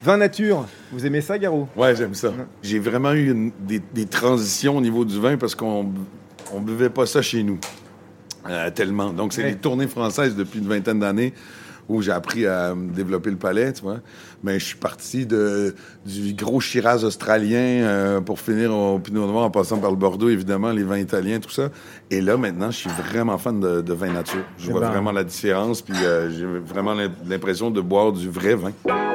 Vin nature, vous aimez ça, Garou? Ouais, j'aime ça. J'ai vraiment eu des transitions au niveau du vin parce qu'on buvait pas ça chez nous tellement. Donc, c'est les tournées françaises depuis une vingtaine d'années où j'ai appris à développer le palais, tu vois. Mais je suis parti du gros Shiraz australien pour finir au Pinot Noir en passant par le Bordeaux, évidemment, les vins italiens, tout ça. Et là, maintenant, je suis vraiment fan de vin nature. Je vois vraiment la différence, puis j'ai vraiment l'impression de boire du vrai vin.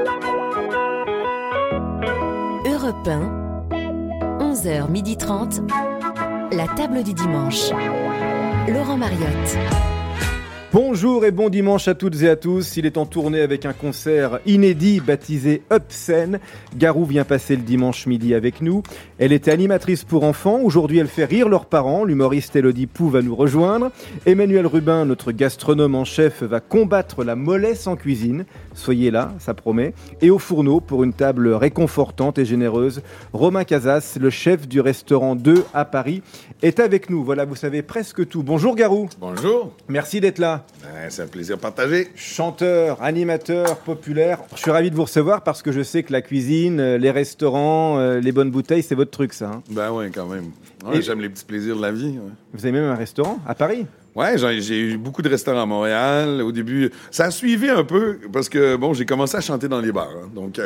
Europe 1, 11h30, la table du dimanche. Laurent Mariotte. Bonjour et bon dimanche à toutes et à tous. Il est en tournée avec un concert inédit baptisé Up Scène. Garou vient passer le dimanche midi avec nous. Elle était animatrice pour enfants. Aujourd'hui, elle fait rire leurs parents. L'humoriste Élodie Pou va nous rejoindre. Emmanuel Rubin, notre gastronome en chef, va combattre la mollesse en cuisine. Soyez là, ça promet. Et au fourneau, pour une table réconfortante et généreuse, Romain Casas, le chef du restaurant 2 à Paris, est avec nous. Voilà, vous savez presque tout. Bonjour Garou. Bonjour. Merci d'être là. C'est un plaisir partagé. Chanteur, animateur, populaire. Je suis ravi de vous recevoir parce que je sais que la cuisine, les restaurants, les bonnes bouteilles, c'est votre truc, ça. Hein. Ben oui, quand même. Ouais, j'aime les petits plaisirs de la vie. Ouais. Vous avez même un restaurant à Paris? Ouais, j'ai eu beaucoup de restaurants à Montréal. Au début, ça a suivi un peu parce que, bon, j'ai commencé à chanter dans les bars. Hein. Donc,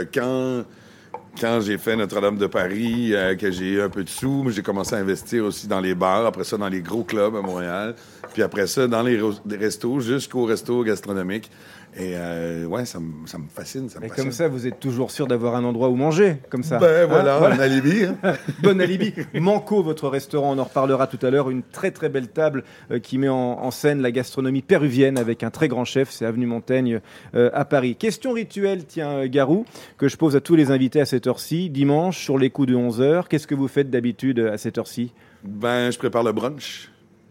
quand j'ai fait Notre-Dame de Paris, que j'ai eu un peu de sous, j'ai commencé à investir aussi dans les bars, après ça dans les gros clubs à Montréal, puis après ça dans les restos jusqu'aux restos gastronomiques. Et ouais, ça me fascine, ça me Et passionne. comme ça, vous êtes toujours sûr d'avoir un endroit où manger, comme ça. Ben voilà, un alibi. Hein? Bon alibi. Manco, votre restaurant, on en reparlera tout à l'heure. Une très très belle table qui met en scène la gastronomie péruvienne avec un très grand chef, c'est Avenue Montaigne à Paris. Question rituelle, tiens Garou, que je pose à tous les invités à cette heure-ci. Dimanche, sur les coups de 11h, qu'est-ce que vous faites d'habitude à cette heure-ci? Ben, je prépare le brunch.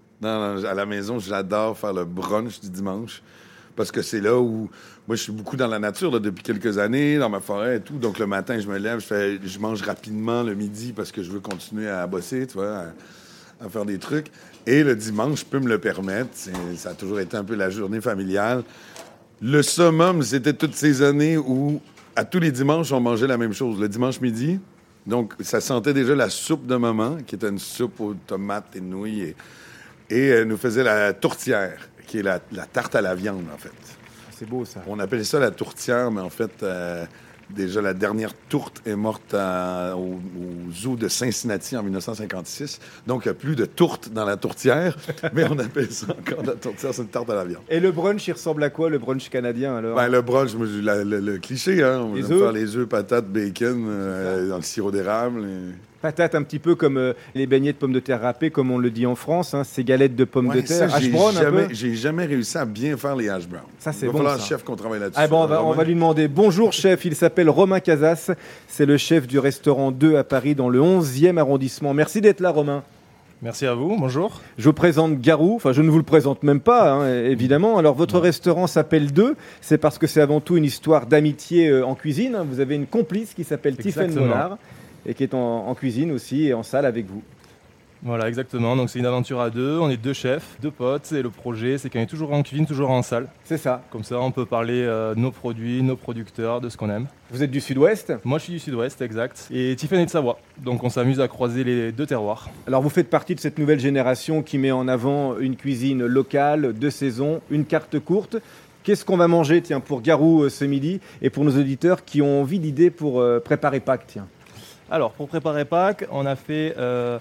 À la maison, j'adore faire le brunch du dimanche. Parce que c'est là où... Moi, je suis beaucoup dans la nature là, depuis quelques années, dans ma forêt et tout. Donc, le matin, je me lève, je mange rapidement le midi parce que je veux continuer à bosser, tu vois, à faire des trucs. Et le dimanche, je peux me le permettre. Ça a toujours été un peu la journée familiale. Le summum, c'était toutes ces années où, à tous les dimanches, on mangeait la même chose. Le dimanche midi, donc, ça sentait déjà la soupe de maman, qui était une soupe aux tomates et nouilles. Et elle nous faisait la tourtière, qui est la tarte à la viande, en fait. C'est beau, ça. On appelle ça la tourtière, mais en fait, déjà, la dernière tourte est morte au zoo de Cincinnati en 1956. Donc, il n'y a plus de tourte dans la tourtière, mais on appelle ça encore la tourtière, c'est une tarte à la viande. Et le brunch, il ressemble à quoi, le brunch canadien, alors? Ben, le brunch, le cliché, hein. On les va œufs. faire les œufs, patates, bacon, dans le sirop d'érable. Patates un petit peu comme les beignets de pommes de terre râpées, comme on le dit en France, hein, ces galettes de pommes de terre, hash brown un peu. J'ai jamais réussi à bien faire les hash browns. Ça, c'est bon. Il va falloir, chef, qu'on travaille là-dessus. Ah bon, on va lui demander. Bonjour, chef. Il s'appelle Romain Casas. C'est le chef du restaurant 2 à Paris, dans le 11e arrondissement. Merci d'être là, Romain. Merci à vous, bonjour. Je vous présente Garou, enfin je ne vous le présente même pas, hein, évidemment. Alors votre restaurant s'appelle 2, c'est parce que c'est avant tout une histoire d'amitié en cuisine. Hein. Vous avez une complice qui s'appelle Tiffaine Mollard et qui est en cuisine aussi et en salle avec vous. Voilà, exactement. Donc c'est une aventure à deux, on est deux chefs, deux potes, et le projet c'est qu'on est toujours en cuisine, toujours en salle. C'est ça. Comme ça on peut parler de nos produits, nos producteurs, de ce qu'on aime. Vous êtes du sud-ouest? Moi je suis du sud-ouest, exact. Et Tiffaine est de Savoie, donc on s'amuse à croiser les deux terroirs. Alors vous faites partie de cette nouvelle génération qui met en avant une cuisine locale, de saison, une carte courte. Qu'est-ce qu'on va manger, tiens, pour Garou ce midi et pour nos auditeurs qui ont envie d'idées pour préparer Pâques, tiens? Alors pour préparer Pâques, on a fait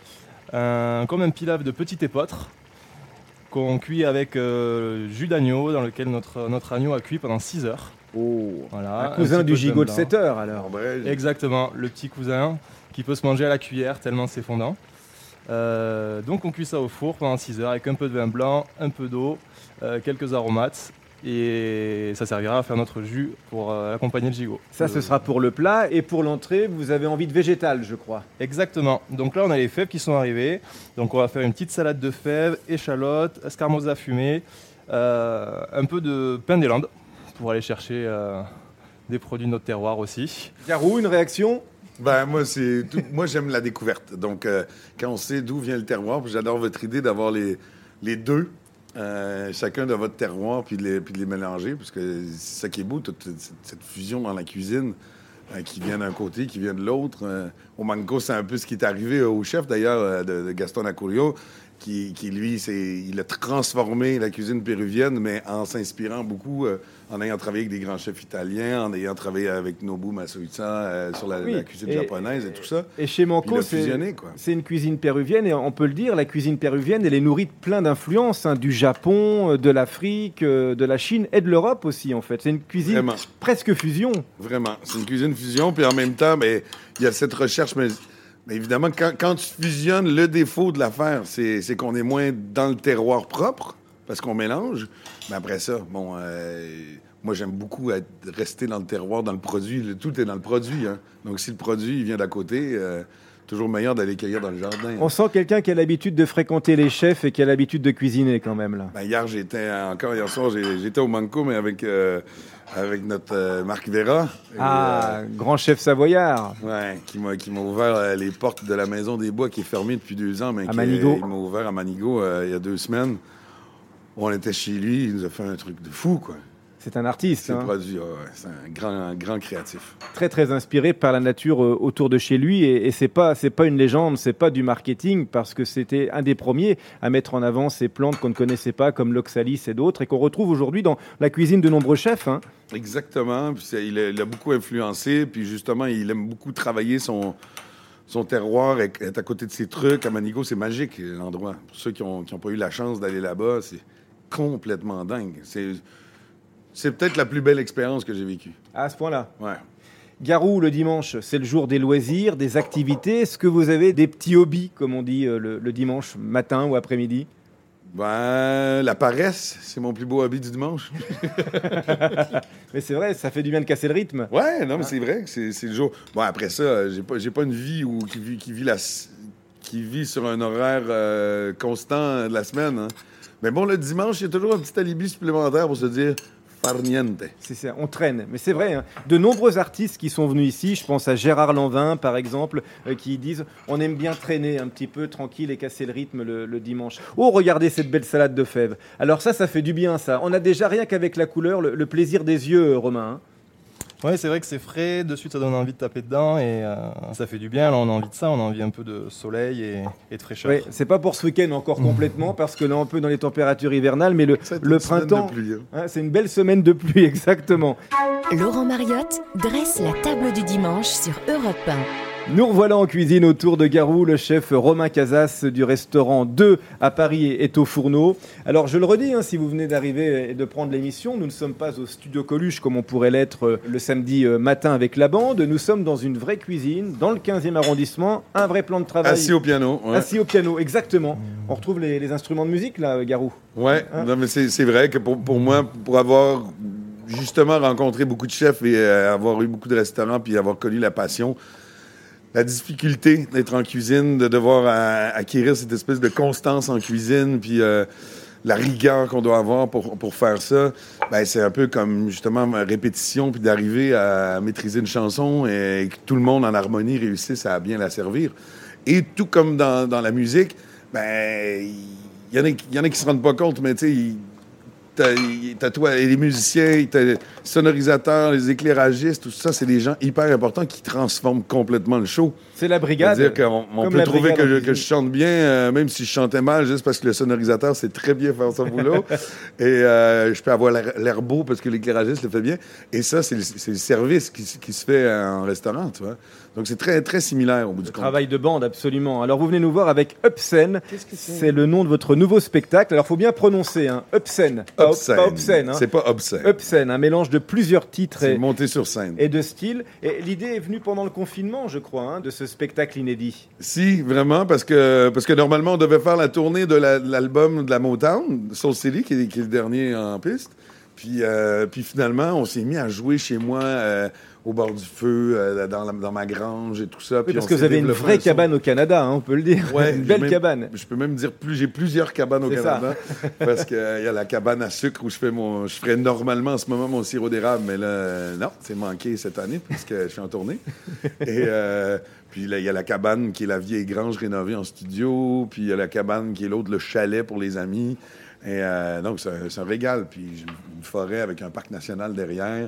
comme un pilaf de petit épeautre qu'on cuit avec jus d'agneau dans lequel notre agneau a cuit pendant 6 heures. Oh, voilà, un cousin du gigot de 7 heures alors. Exactement, le petit cousin qui peut se manger à la cuillère tellement c'est fondant. Donc on cuit ça au four pendant 6 heures avec un peu de vin blanc, un peu d'eau, quelques aromates. Et ça servira à faire notre jus pour accompagner le gigot. Ça, ce sera pour le plat. Et pour l'entrée, vous avez envie de végétal, je crois. Exactement. Donc là, on a les fèves qui sont arrivées. Donc on va faire une petite salade de fèves, échalotes, escarmoza fumée, un peu de pain des Landes pour aller chercher des produits de notre terroir aussi. Garou, une réaction? Ben, moi, j'aime la découverte. Donc, quand on sait d'où vient le terroir, puis j'adore votre idée d'avoir les deux. Chacun de votre terroir, puis de les mélanger, parce que c'est ça qui est beau, toute cette fusion dans la cuisine. qui vient d'un côté, qui vient de l'autre. Au Manco, c'est un peu ce qui est arrivé au chef, d'ailleurs, de Gaston Acurio, qui lui, il a transformé la cuisine péruvienne, mais en s'inspirant beaucoup, en ayant travaillé avec des grands chefs italiens, en ayant travaillé avec Nobu Masuicha sur la cuisine japonaise et tout ça. Et chez Manco, c'est une cuisine péruvienne, et on peut le dire, la cuisine péruvienne, elle est nourrie de plein d'influences, du Japon, de l'Afrique, de la Chine et de l'Europe aussi, en fait. C'est une cuisine presque fusion. Vraiment, c'est une cuisine fusion, puis en même temps, il y a cette recherche... Mais évidemment, quand tu fusionnes, le défaut de l'affaire, c'est qu'on est moins dans le terroir propre, parce qu'on mélange. Mais après ça, moi, j'aime beaucoup rester dans le terroir, dans le produit. Tout est dans le produit. Hein. Donc, si le produit il vient d'à côté, toujours meilleur d'aller cueillir dans le jardin. On sent quelqu'un qui a l'habitude de fréquenter les chefs et qui a l'habitude de cuisiner quand même, là. Hier soir, j'étais au Manco, mais avec notre Marc Vera. Grand chef savoyard. Ouais, qui m'a ouvert les portes de la Maison des Bois, qui est fermée depuis 2 ans. Mais à Manigo. Il m'a ouvert à Manigo il y a 2 semaines. On était chez lui, il nous a fait un truc de fou, quoi. C'est un artiste. C'est c'est un grand créatif. Très, très inspiré par la nature autour de chez lui. Et c'est pas une légende, c'est pas du marketing, parce que c'était un des premiers à mettre en avant ces plantes qu'on ne connaissait pas, comme l'oxalis et d'autres, et qu'on retrouve aujourd'hui dans la cuisine de nombreux chefs. Hein. Exactement. Puis il a beaucoup influencé. Puis justement, il aime beaucoup travailler son terroir, être à côté de ses trucs. À Manigo, c'est magique, l'endroit. Pour ceux qui n'ont pas eu la chance d'aller là-bas, c'est complètement dingue. C'est peut-être la plus belle expérience que j'ai vécue. À ce point-là? Ouais. Garou, le dimanche, c'est le jour des loisirs, des activités. Est-ce que vous avez des petits hobbies, comme on dit, le dimanche matin ou après-midi? La paresse, c'est mon plus beau hobby du dimanche. Mais c'est vrai, ça fait du bien de casser le rythme. Ouais, non, mais c'est vrai que c'est le jour. Bon, après ça, j'ai pas une vie qui vit sur un horaire constant de la semaine. Hein. Mais bon, le dimanche, il y a toujours un petit alibi supplémentaire pour se dire farniente. C'est ça, on traîne. Mais c'est vrai, hein, de nombreux artistes qui sont venus ici, je pense à Gérard Lanvin, par exemple, qui disent on aime bien traîner un petit peu tranquille et casser le rythme le dimanche. Oh, regardez cette belle salade de fèves. Alors ça fait du bien, ça. On a déjà, rien qu'avec la couleur, le plaisir des yeux, Romain. Hein. Oui, c'est vrai que c'est frais, de suite ça donne envie de taper dedans et ça fait du bien. Là, on a envie de ça, on a envie un peu de soleil et de fraîcheur. Oui, c'est pas pour ce week-end encore complètement, parce que là, on peut dans les températures hivernales, mais le printemps, c'est une belle semaine de pluie, exactement. Laurent Mariotte dresse la table du dimanche sur Europe 1. Nous revoilà en cuisine autour de Garou. Le chef Romain Casas du restaurant 2 à Paris est au fourneau. Alors je le redis, si vous venez d'arriver et de prendre l'émission, nous ne sommes pas au studio Coluche comme on pourrait l'être le samedi matin avec la bande. Nous sommes dans une vraie cuisine, dans le 15e arrondissement, un vrai plan de travail. Assis au piano. Ouais. Assis au piano, exactement. On retrouve les instruments de musique là, Garou. Ouais, non, mais c'est vrai que pour moi, pour avoir justement rencontré beaucoup de chefs et avoir eu beaucoup de restaurants puis avoir connu la passion, la difficulté d'être en cuisine, de devoir acquérir cette espèce de constance en cuisine, puis la rigueur qu'on doit avoir pour faire ça, c'est un peu comme justement ma répétition, puis d'arriver à maîtriser une chanson et que tout le monde en harmonie réussisse à bien la servir. Et tout comme dans la musique, il y en a qui se rendent pas compte, mais tu sais, t'as toi, les musiciens, t'as les sonorisateurs, les éclairagistes, tout ça, c'est des gens hyper importants qui transforment complètement le show. C'est la brigade. C'est-à-dire qu'on peut trouver que je chante bien, même si je chantais mal, juste parce que le sonorisateur sait très bien faire son boulot. Et je peux avoir l'air beau parce que l'éclairagiste le fait bien. Et ça, c'est le service qui se fait en restaurant, tu vois. Donc, c'est très, très similaire au bout du compte. Travail de bande, absolument. Alors, vous venez nous voir avec Upsen. Qu'est-ce que c'est ? C'est le nom de votre nouveau spectacle. Alors, il faut bien prononcer, Upsen. Pas obscène. C'est pas obscène. Upsen, un mélange de plusieurs titres monté sur scène. Et de styles. Et l'idée est venue pendant le confinement, je crois, de ce spectacle inédit. Si, vraiment, parce que normalement, on devait faire la tournée de l'album de la Motown, Soul City, qui est le dernier en piste. Puis finalement, on s'est mis à jouer chez moi au bord du feu, dans ma grange et tout ça. Oui, parce que vous avez une vraie cabane au Canada, on peut le dire. Ouais, une belle cabane. Je peux même dire j'ai plusieurs cabanes au Canada. Parce qu'il y a la cabane à sucre où je ferais normalement en ce moment mon sirop d'érable, mais là, non, c'est manqué cette année puisque je suis en tournée. Et puis là, il y a la cabane qui est la vieille grange rénovée en studio. Puis il y a la cabane qui est l'autre, le chalet pour les amis. Et donc, c'est un régal. Puis une forêt avec un parc national derrière.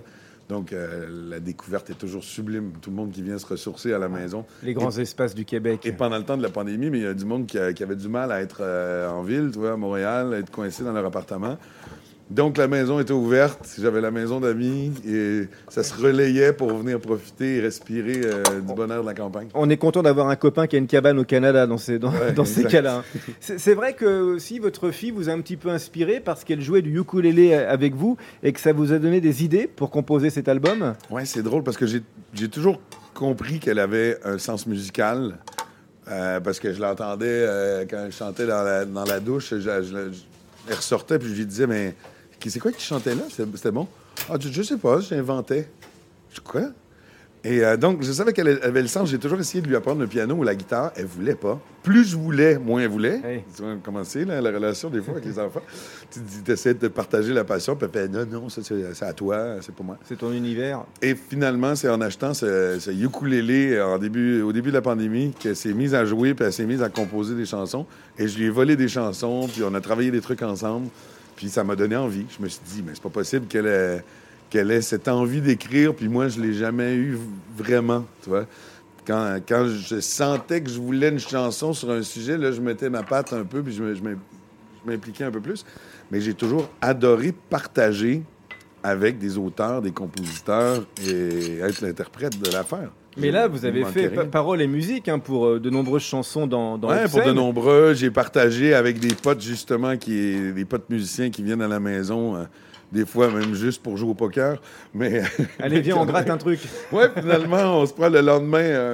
Donc, la découverte est toujours sublime. Tout le monde qui vient se ressourcer à la maison. Les grands espaces du Québec. Et pendant le temps de la pandémie, mais il y a du monde qui avait du mal à être en ville, tu vois, à Montréal, à être coincé dans leur appartement. Donc, la maison était ouverte. J'avais la maison d'amis et ça se relayait pour venir profiter et respirer du bonheur de la campagne. On est content d'avoir un copain qui a une cabane au Canada dans ces exact. cas-là. Hein. C'est vrai que aussi votre fille vous a un petit peu inspiré parce qu'elle jouait du ukulélé avec vous et que ça vous a donné des idées pour composer cet album. Oui, c'est drôle parce que j'ai toujours compris qu'elle avait un sens musical parce que je l'entendais quand je chantais dans la douche. Elle ressortait puis je lui disais, mais c'est quoi qui chantait là? C'était bon? Ah, je sais pas, j'inventais. Je dis, quoi? Et donc, je savais qu'elle avait le sens. J'ai toujours essayé de lui apprendre le piano ou la guitare. Elle voulait pas. Plus je voulais, moins elle voulait. Hey. Tu vois comment c'est, là, la relation, des fois, avec les enfants. Tu essaies de partager la passion, puis elle fait, non, ça, c'est à toi, c'est pour moi. C'est ton univers. Et finalement, c'est en achetant ce ukulélé au début de la pandémie qu'elle s'est mise à jouer, puis elle s'est mise à composer des chansons. Et je lui ai volé des chansons, puis on a travaillé des trucs ensemble. Puis ça m'a donné envie. Je me suis dit, mais c'est pas possible qu'elle ait cette envie d'écrire, puis moi, je l'ai jamais eu vraiment, tu vois. Quand je sentais que je voulais une chanson sur un sujet, là, je mettais ma patte un peu, puis je m'impliquais un peu plus. Mais j'ai toujours adoré partager avec des auteurs, des compositeurs et être l'interprète de l'affaire. Mais là, vous avez fait paroles et musique pour de nombreuses chansons dans ouais, pour de nombreux. J'ai partagé avec des potes, justement, des potes musiciens qui viennent à la maison, des fois même juste pour jouer au poker. Mais allez, viens, on gratte un truc. Oui, finalement, on se prend le lendemain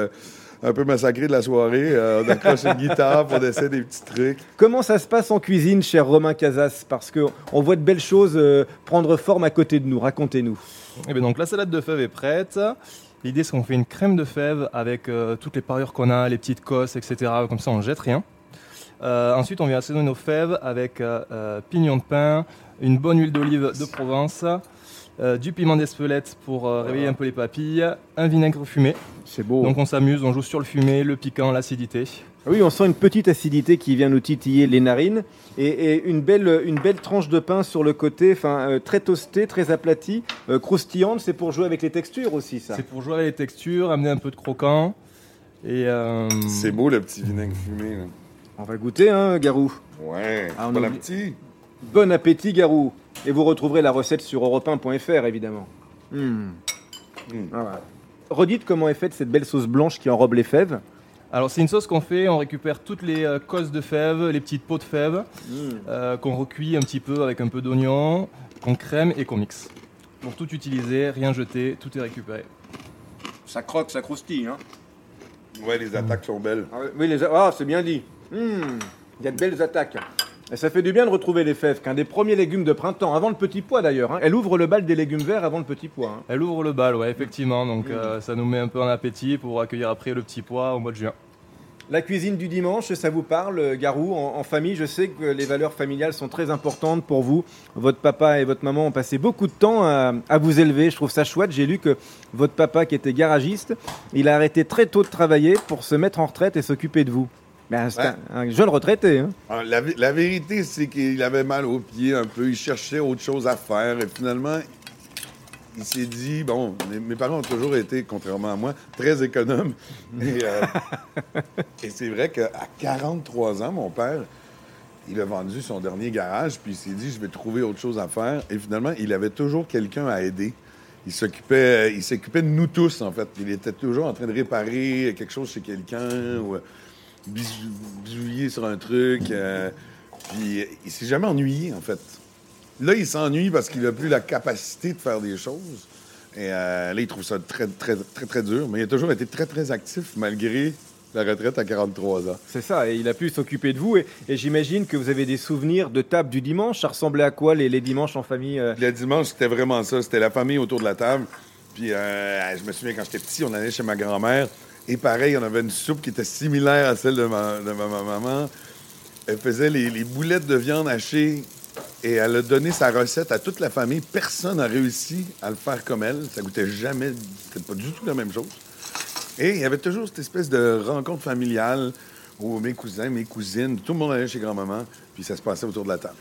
un peu massacré de la soirée. On accroche une guitare, on essaie des petits trucs. Comment ça se passe en cuisine, cher Romain Casas? Parce qu'on voit de belles choses prendre forme à côté de nous. Racontez-nous. Et bien donc, la salade de fèves est prête. L'idée, c'est qu'on fait une crème de fèves avec toutes les parures qu'on a, les petites cosses, etc. Comme ça, on ne jette rien. Ensuite, on vient assaisonner nos fèves avec pignon de pain, une bonne huile d'olive de Provence, du piment d'Espelette pour réveiller un peu les papilles, un vinaigre fumé. C'est beau. Donc on s'amuse, on joue sur le fumé, le piquant, l'acidité. Oui, on sent une petite acidité qui vient nous titiller les narines et une belle tranche de pain sur le côté, très toastée, très aplatie, croustillante. C'est pour jouer avec les textures aussi, ça. C'est pour jouer avec les textures, amener un peu de croquant. Et c'est beau le petit vinaigre fumé, là. On va goûter, Garou. Ouais, bon appétit. Bon appétit, Garou. Et vous retrouverez la recette sur europe1.fr, évidemment. Voilà. Redites comment est faite cette belle sauce blanche qui enrobe les fèves. Alors c'est une sauce qu'on fait, on récupère toutes les cosses de fèves, les petites peaux de fèves, qu'on recuit un petit peu avec un peu d'oignon, qu'on crème et qu'on mixe. Pour tout utiliser, rien jeter, tout est récupéré. Ça croque, ça croustille, hein. Ouais, les attaques sont belles. Oui, c'est bien dit. Il y a de belles attaques. Et ça fait du bien de retrouver les fèves, qu'un des premiers légumes de printemps, avant le petit pois d'ailleurs. Elle ouvre le bal des légumes verts avant le petit pois. Elle ouvre le bal, ouais, effectivement. Donc ça nous met un peu en appétit pour accueillir après le petit pois au mois de juin. La cuisine du dimanche, ça vous parle, Garou? En famille, je sais que les valeurs familiales sont très importantes pour vous. Votre papa et votre maman ont passé beaucoup de temps à vous élever. Je trouve ça chouette. J'ai lu que votre papa, qui était garagiste, il a arrêté très tôt de travailler pour se mettre en retraite et s'occuper de vous. C'est un jeune retraité. Hein. Alors, la vérité, c'est qu'il avait mal aux pieds un peu. Il cherchait autre chose à faire. Et finalement, il s'est dit, bon, mes parents ont toujours été, contrairement à moi, très économes. Et c'est vrai qu'à 43 ans, mon père, il a vendu son dernier garage, puis il s'est dit, je vais trouver autre chose à faire. Et finalement, il avait toujours quelqu'un à aider. Il s'occupait de nous tous, en fait. Il était toujours en train de réparer quelque chose chez quelqu'un ou bisouiller sur un truc. Puis il s'est jamais ennuyé, en fait. Là, il s'ennuie parce qu'il n'a plus la capacité de faire des choses. Et là, il trouve ça très, très, très, très dur. Mais il a toujours été très, très actif, malgré la retraite à 43 ans. C'est ça, et il a pu s'occuper de vous. Et j'imagine que vous avez des souvenirs de table du dimanche. Ça ressemblait à quoi, les dimanches en famille? Le dimanche, c'était vraiment ça. C'était la famille autour de la table. Puis je me souviens, quand j'étais petit, on allait chez ma grand-mère. Et pareil, on avait une soupe qui était similaire à celle de ma maman. Elle faisait les boulettes de viande hachée et elle a donné sa recette à toute la famille. Personne n'a réussi à le faire comme elle. Ça goûtait jamais, c'était pas du tout la même chose. Et il y avait toujours cette espèce de rencontre familiale où mes cousins, mes cousines, tout le monde allait chez grand-maman, puis ça se passait autour de la table.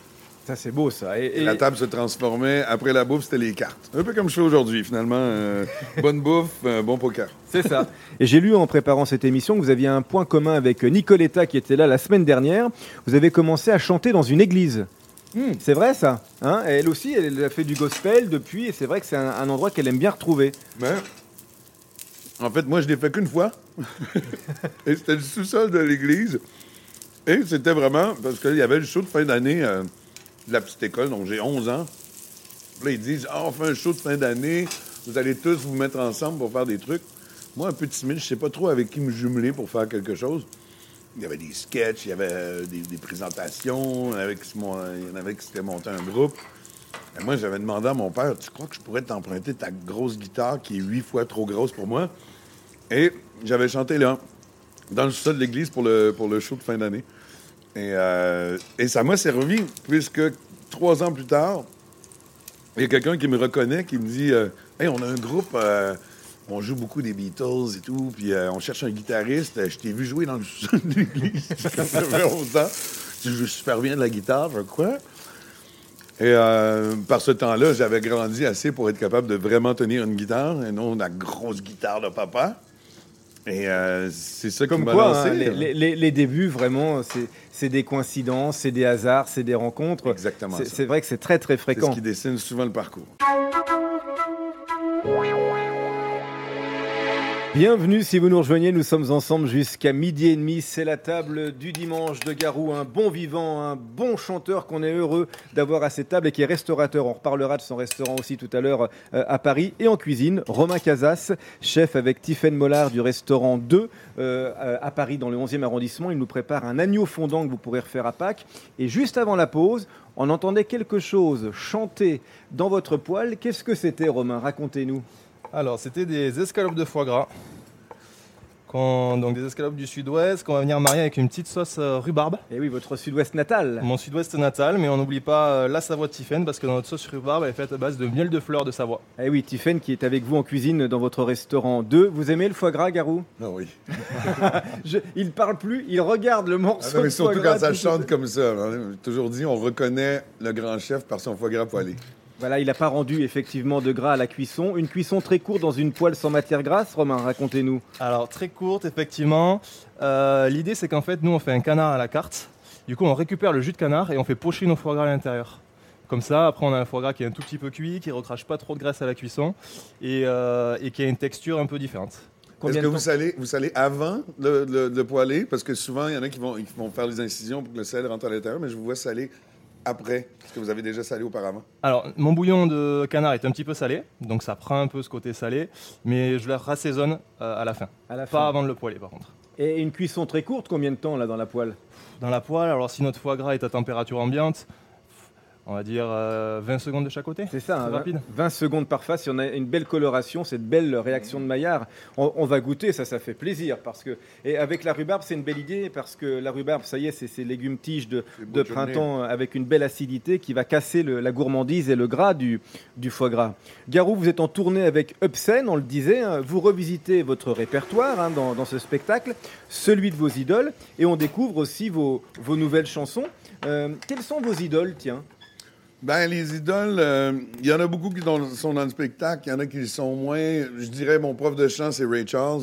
Ça, c'est beau, ça. Et la table se transformait. Après la bouffe, c'était les cartes. Un peu comme je fais aujourd'hui, finalement. Bonne bouffe, bon poker. C'est ça. Et j'ai lu en préparant cette émission que vous aviez un point commun avec Nicoletta qui était là la semaine dernière. Vous avez commencé à chanter dans une église. C'est vrai, ça, hein? Elle aussi, elle a fait du gospel depuis, et c'est vrai que c'est un endroit qu'elle aime bien retrouver. Mais, en fait, moi, je l'ai fait qu'une fois. Et c'était le sous-sol de l'église. Et c'était vraiment, parce qu'il y avait le show de fin d'année de la petite école, donc j'ai 11 ans. Puis là, ils disent, on fait un show de fin d'année, vous allez tous vous mettre ensemble pour faire des trucs. Moi, un peu timide, je sais pas trop avec qui me jumeler pour faire quelque chose. Il y avait des sketchs, il y avait des présentations, il y en avait qui s'étaient monté un groupe. Et moi, j'avais demandé à mon père, tu crois que je pourrais t'emprunter ta grosse guitare qui est 8 fois trop grosse pour moi? Et j'avais chanté là, dans le sol de l'église pour le show de fin d'année. Et ça m'a servi, puisque 3 ans plus tard, il y a quelqu'un qui me reconnaît, qui me dit « Hey, on a un groupe... on joue beaucoup des Beatles et tout, puis on cherche un guitariste. Je t'ai vu jouer dans le sous-sol de l'église quand j'avais 11 ans. Tu joues super bien de la guitare, quoi. » Et par ce temps-là, j'avais grandi assez pour être capable de vraiment tenir une guitare, et non la grosse guitare de papa. Et c'est ça qui m'a lancé. Hein, les débuts, vraiment, c'est des coïncidences, c'est des hasards, c'est des rencontres. Exactement. C'est vrai que c'est très, très fréquent. C'est ce qui dessine souvent le parcours. Bienvenue si vous nous rejoignez, nous sommes ensemble jusqu'à 12h30, c'est la table du dimanche de Garou, un bon vivant, un bon chanteur qu'on est heureux d'avoir à cette table et qui est restaurateur. On reparlera de son restaurant aussi tout à l'heure à Paris. Et en cuisine, Romain Casas, chef avec Tiffaine Mollard du restaurant 2 à Paris dans le 11e arrondissement. Il nous prépare un agneau fondant que vous pourrez refaire à Pâques. Et juste avant la pause, on entendait quelque chose chanter dans votre poêle. Qu'est-ce que c'était, Romain? Racontez-nous. Alors, c'était des escalopes de foie gras. Donc des escalopes du sud-ouest qu'on va venir marier avec une petite sauce rhubarbe. Et oui, votre sud-ouest natal. Mon sud-ouest natal, mais on n'oublie pas la Savoie de Tiffaine parce que notre sauce rhubarbe est faite à base de miel de fleurs de Savoie. Et oui, Tiffaine qui est avec vous en cuisine dans votre restaurant 2. Vous aimez le foie gras, Garou? Ah oui. Il parle plus, il regarde le morceau de foie gras. Surtout quand ça chante comme ça. J'ai toujours dit, on reconnaît le grand chef par son foie gras poêlé. Voilà, il n'a pas rendu effectivement de gras à la cuisson. Une cuisson très courte dans une poêle sans matière grasse, Romain, racontez-nous. Alors, très courte, effectivement. L'idée, c'est qu'en fait, nous, on fait un canard à la carte. Du coup, on récupère le jus de canard et on fait pocher nos foie gras à l'intérieur. Comme ça, après, on a un foie gras qui est un tout petit peu cuit, qui ne recrache pas trop de graisse à la cuisson et qui a une texture un peu différente. Est-ce que vous salez avant le poêler? Parce que souvent, il y en a qui vont faire les incisions pour que le sel rentre à l'intérieur, mais je vous vois saler après, parce que vous avez déjà salé auparavant. Alors, mon bouillon de canard est un petit peu salé, donc ça prend un peu ce côté salé, mais je le rassaisonne à la fin. Pas avant de le poêler, par contre. Et une cuisson très courte, combien de temps là dans la poêle? Dans la poêle, alors si notre foie gras est à température ambiante, on va dire 20 secondes de chaque côté. C'est ça, hein, rapide. 20 secondes par face. Si on a une belle coloration, cette belle réaction de Maillard, on va goûter, ça fait plaisir. Et avec la rhubarbe, c'est une belle idée, parce que la rhubarbe, ça y est, c'est ces légumes tiges de printemps avec une belle acidité qui va casser la gourmandise et le gras du foie gras. Garou, vous êtes en tournée avec Upsen, on le disait, hein, vous revisitez votre répertoire hein, dans ce spectacle, celui de vos idoles, et on découvre aussi vos nouvelles chansons. Quelles sont vos idoles, tiens? Ben, les idoles, il y en a beaucoup qui sont dans le spectacle, il y en a qui le sont moins. Je dirais, mon prof de chant, c'est Ray Charles.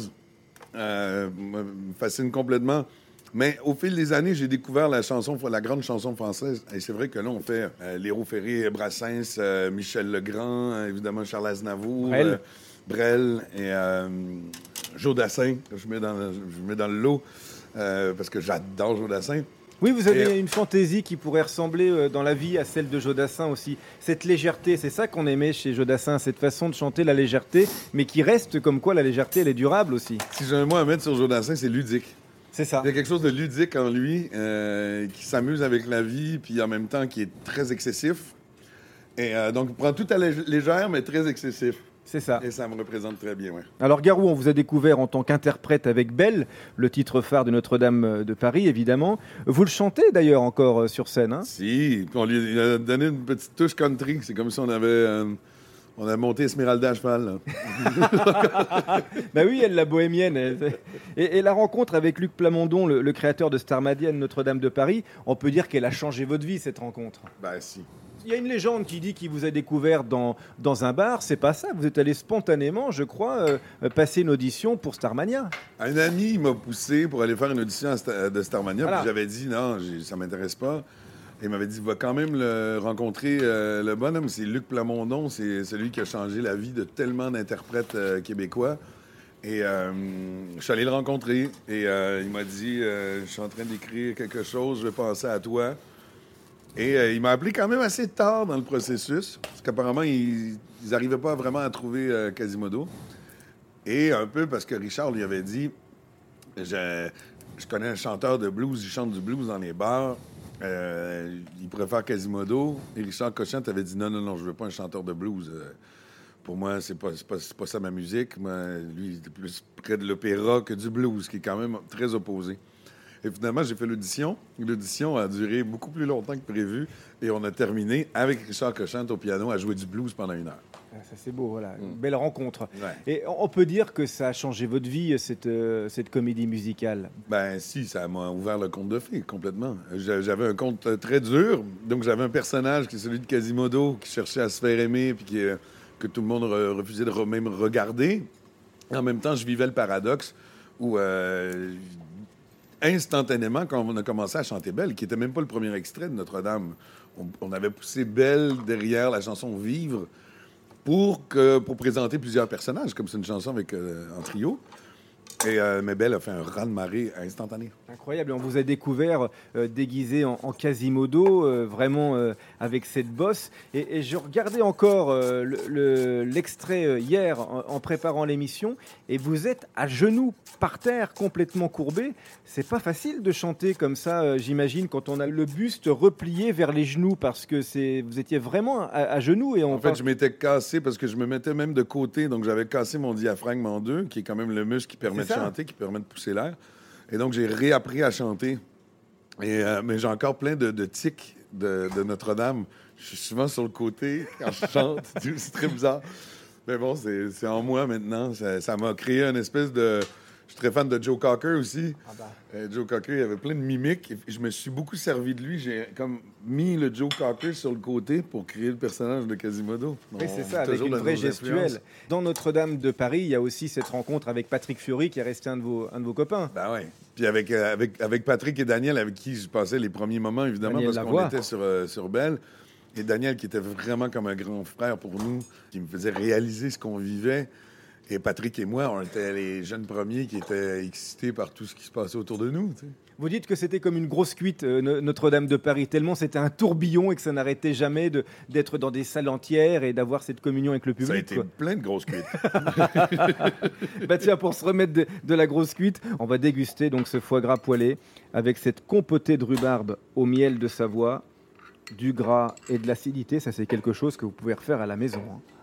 Me fascine complètement. Mais au fil des années, j'ai découvert la grande chanson française. Et c'est vrai que là, on fait Léo Ferré, Brassens, Michel Legrand, évidemment Charles Aznavour, Brel et Jodassin, que je mets dans le lot, parce que j'adore Jodassin. Oui, vous avez une fantaisie qui pourrait ressembler dans la vie à celle de Jodassin aussi. Cette légèreté, c'est ça qu'on aimait chez Jodassin, cette façon de chanter la légèreté, mais qui reste comme quoi la légèreté, elle est durable aussi. Si j'ai un mot à mettre sur Jodassin, c'est ludique. C'est ça. Il y a quelque chose de ludique en lui, qui s'amuse avec la vie, puis en même temps qui est très excessif. Et donc, il prend tout à légère, mais très excessif. C'est ça. Et ça me représente très bien, oui. Alors Garou, on vous a découvert en tant qu'interprète avec Belle, le titre phare de Notre-Dame de Paris, évidemment. Vous le chantez d'ailleurs encore sur scène, hein? Si, on lui a donné une petite touche country. C'est comme si on avait On a monté Esmeralda à cheval, là. Bah oui, elle, la bohémienne. Et la rencontre avec Luc Plamondon, le créateur de Starmadienne Notre-Dame de Paris, on peut dire qu'elle a changé votre vie, cette rencontre. Ben, si. Il y a une légende qui dit qu'il vous a découvert dans un bar. C'est pas ça. Vous êtes allé spontanément, je crois, passer une audition pour Starmania. Un ami m'a poussé pour aller faire une audition de Starmania. Voilà. Puis j'avais dit, non, ça m'intéresse pas. Et il m'avait dit, va quand même rencontrer le bonhomme. C'est Luc Plamondon. C'est celui qui a changé la vie de tellement d'interprètes québécois. Et je suis allé le rencontrer. Et il m'a dit, je suis en train d'écrire quelque chose, je vais penser à toi. Et il m'a appelé quand même assez tard dans le processus, parce qu'apparemment, ils n'arrivaient pas vraiment à trouver Quasimodo. Et un peu parce que Richard lui avait dit, je connais un chanteur de blues, il chante du blues dans les bars, il pourrait faire Quasimodo. Et Richard Cochant avait dit, non, je veux pas un chanteur de blues. Pour moi, c'est pas ça ma musique. Moi, lui, il était plus près de l'opéra que du blues, qui est quand même très opposé. Et finalement, j'ai fait l'audition. L'audition a duré beaucoup plus longtemps que prévu. Et on a terminé avec Richard Cochant au piano à jouer du blues pendant 1 heure. Ça, c'est beau, voilà. Une belle rencontre. Ouais. Et on peut dire que ça a changé votre vie, cette comédie musicale. Ben si, ça m'a ouvert le conte de fées, complètement. J'avais un conte très dur. Donc, j'avais un personnage qui est celui de Quasimodo, qui cherchait à se faire aimer, puis que tout le monde refusait de même regarder. En même temps, je vivais le paradoxe où... instantanément, quand on a commencé à chanter Belle, qui n'était même pas le premier extrait de Notre-Dame, on avait poussé Belle derrière la chanson Vivre pour présenter plusieurs personnages, comme c'est une chanson en trio. Mais Belle a fait un raz-de-marée instantané. Incroyable. On vous a découvert déguisé en Quasimodo, vraiment avec cette bosse. Et je regardais encore l'extrait hier en préparant l'émission. Et vous êtes à genoux, par terre, complètement courbé. C'est pas facile de chanter comme ça, j'imagine, quand on a le buste replié vers les genoux, parce que vous étiez vraiment à genoux. En fait, je m'étais cassé parce que je me mettais même de côté. Donc, j'avais cassé mon diaphragme en deux, qui est quand même le muscle qui permet de chanter, qui permet de pousser l'air. Et donc, j'ai réappris à chanter. Mais j'ai encore plein de tics de Notre-Dame. Je suis souvent sur le côté quand je chante. C'est très bizarre. Mais bon, c'est en moi maintenant. Ça m'a créé une espèce de... Je suis très fan de Joe Cocker aussi. Joe Cocker, il avait plein de mimiques. Et je me suis beaucoup servi de lui. J'ai comme mis le Joe Cocker sur le côté pour créer le personnage de Quasimodo. Oui, c'est ça, avec une vraie gestuelle. Dans Notre-Dame de Paris, il y a aussi cette rencontre avec Patrick Fiori, qui est resté un de vos copains. Ben oui. Puis avec Patrick et Daniel, avec qui je passais les premiers moments, évidemment, Daniel parce qu'on était sur Belle. Et Daniel, qui était vraiment comme un grand frère pour nous, qui me faisait réaliser ce qu'on vivait. Et Patrick et moi, on était les jeunes premiers qui étaient excités par tout ce qui se passait autour de nous. Tu sais. Vous dites que c'était comme une grosse cuite, Notre-Dame de Paris, tellement c'était un tourbillon et que ça n'arrêtait jamais d'être dans des salles entières et d'avoir cette communion avec le public. Ça a été plein de grosses cuites. Bah tiens, pour se remettre de la grosse cuite, on va déguster donc ce foie gras poêlé avec cette compotée de rhubarbe au miel de Savoie, du gras et de l'acidité. Ça, c'est quelque chose que vous pouvez refaire à la maison.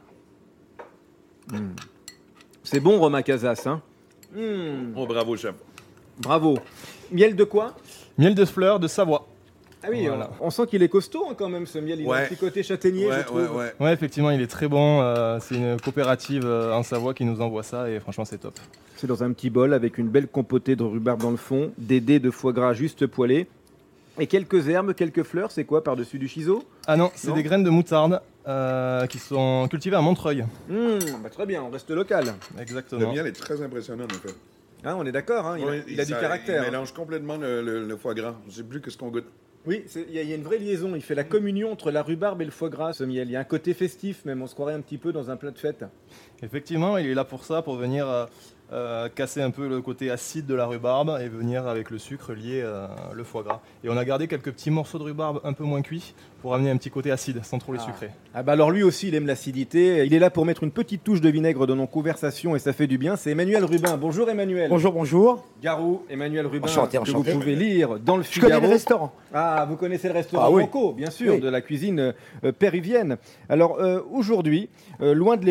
C'est bon, Romain Casas, hein. Oh, bravo, chef. Bravo. Miel de quoi? Miel de fleurs de Savoie. Ah oui, Voilà. on sent qu'il est costaud quand même, ce miel. Il a un petit côté châtaignier, je trouve. Ouais, effectivement, il est très bon. C'est une coopérative en Savoie qui nous envoie ça et franchement, c'est top. C'est dans un petit bol avec une belle compotée de rhubarbe dans le fond, des dés de foie gras juste poêlés et quelques herbes, quelques fleurs. C'est quoi par-dessus du chiseau? Ah non, c'est des graines de moutarde qui sont cultivées à Montreuil. Bah très bien, on reste local. Exactement. Le miel est très impressionnant, en effet. Hein, on est d'accord, hein, il a du caractère. Il mélange complètement le foie gras. Je ne sais plus ce qu'on goûte. Oui, il y a une vraie liaison. Il fait la communion entre la rhubarbe et le foie gras, ce miel. Il y a un côté festif, même. On se croirait un petit peu dans un plat de fête. Effectivement, il est là pour ça, pour venir casser un peu le côté acide de la rhubarbe et venir avec le sucre lier le foie gras. Et on a gardé quelques petits morceaux de rhubarbe un peu moins cuits pour amener un petit côté acide sans trop les sucrer. Ah bah alors lui aussi, il aime l'acidité. Il est là pour mettre une petite touche de vinaigre dans nos conversations et ça fait du bien. C'est Emmanuel Rubin. Bonjour Emmanuel. Bonjour. Garou, Emmanuel Rubin, Enchanté. que vous pouvez lire dans le Je Figaro. connais le restaurant. Ah, vous connaissez le restaurant oui. Franco, bien sûr, Oui. de la cuisine péruvienne. Alors aujourd'hui, loin de l'époque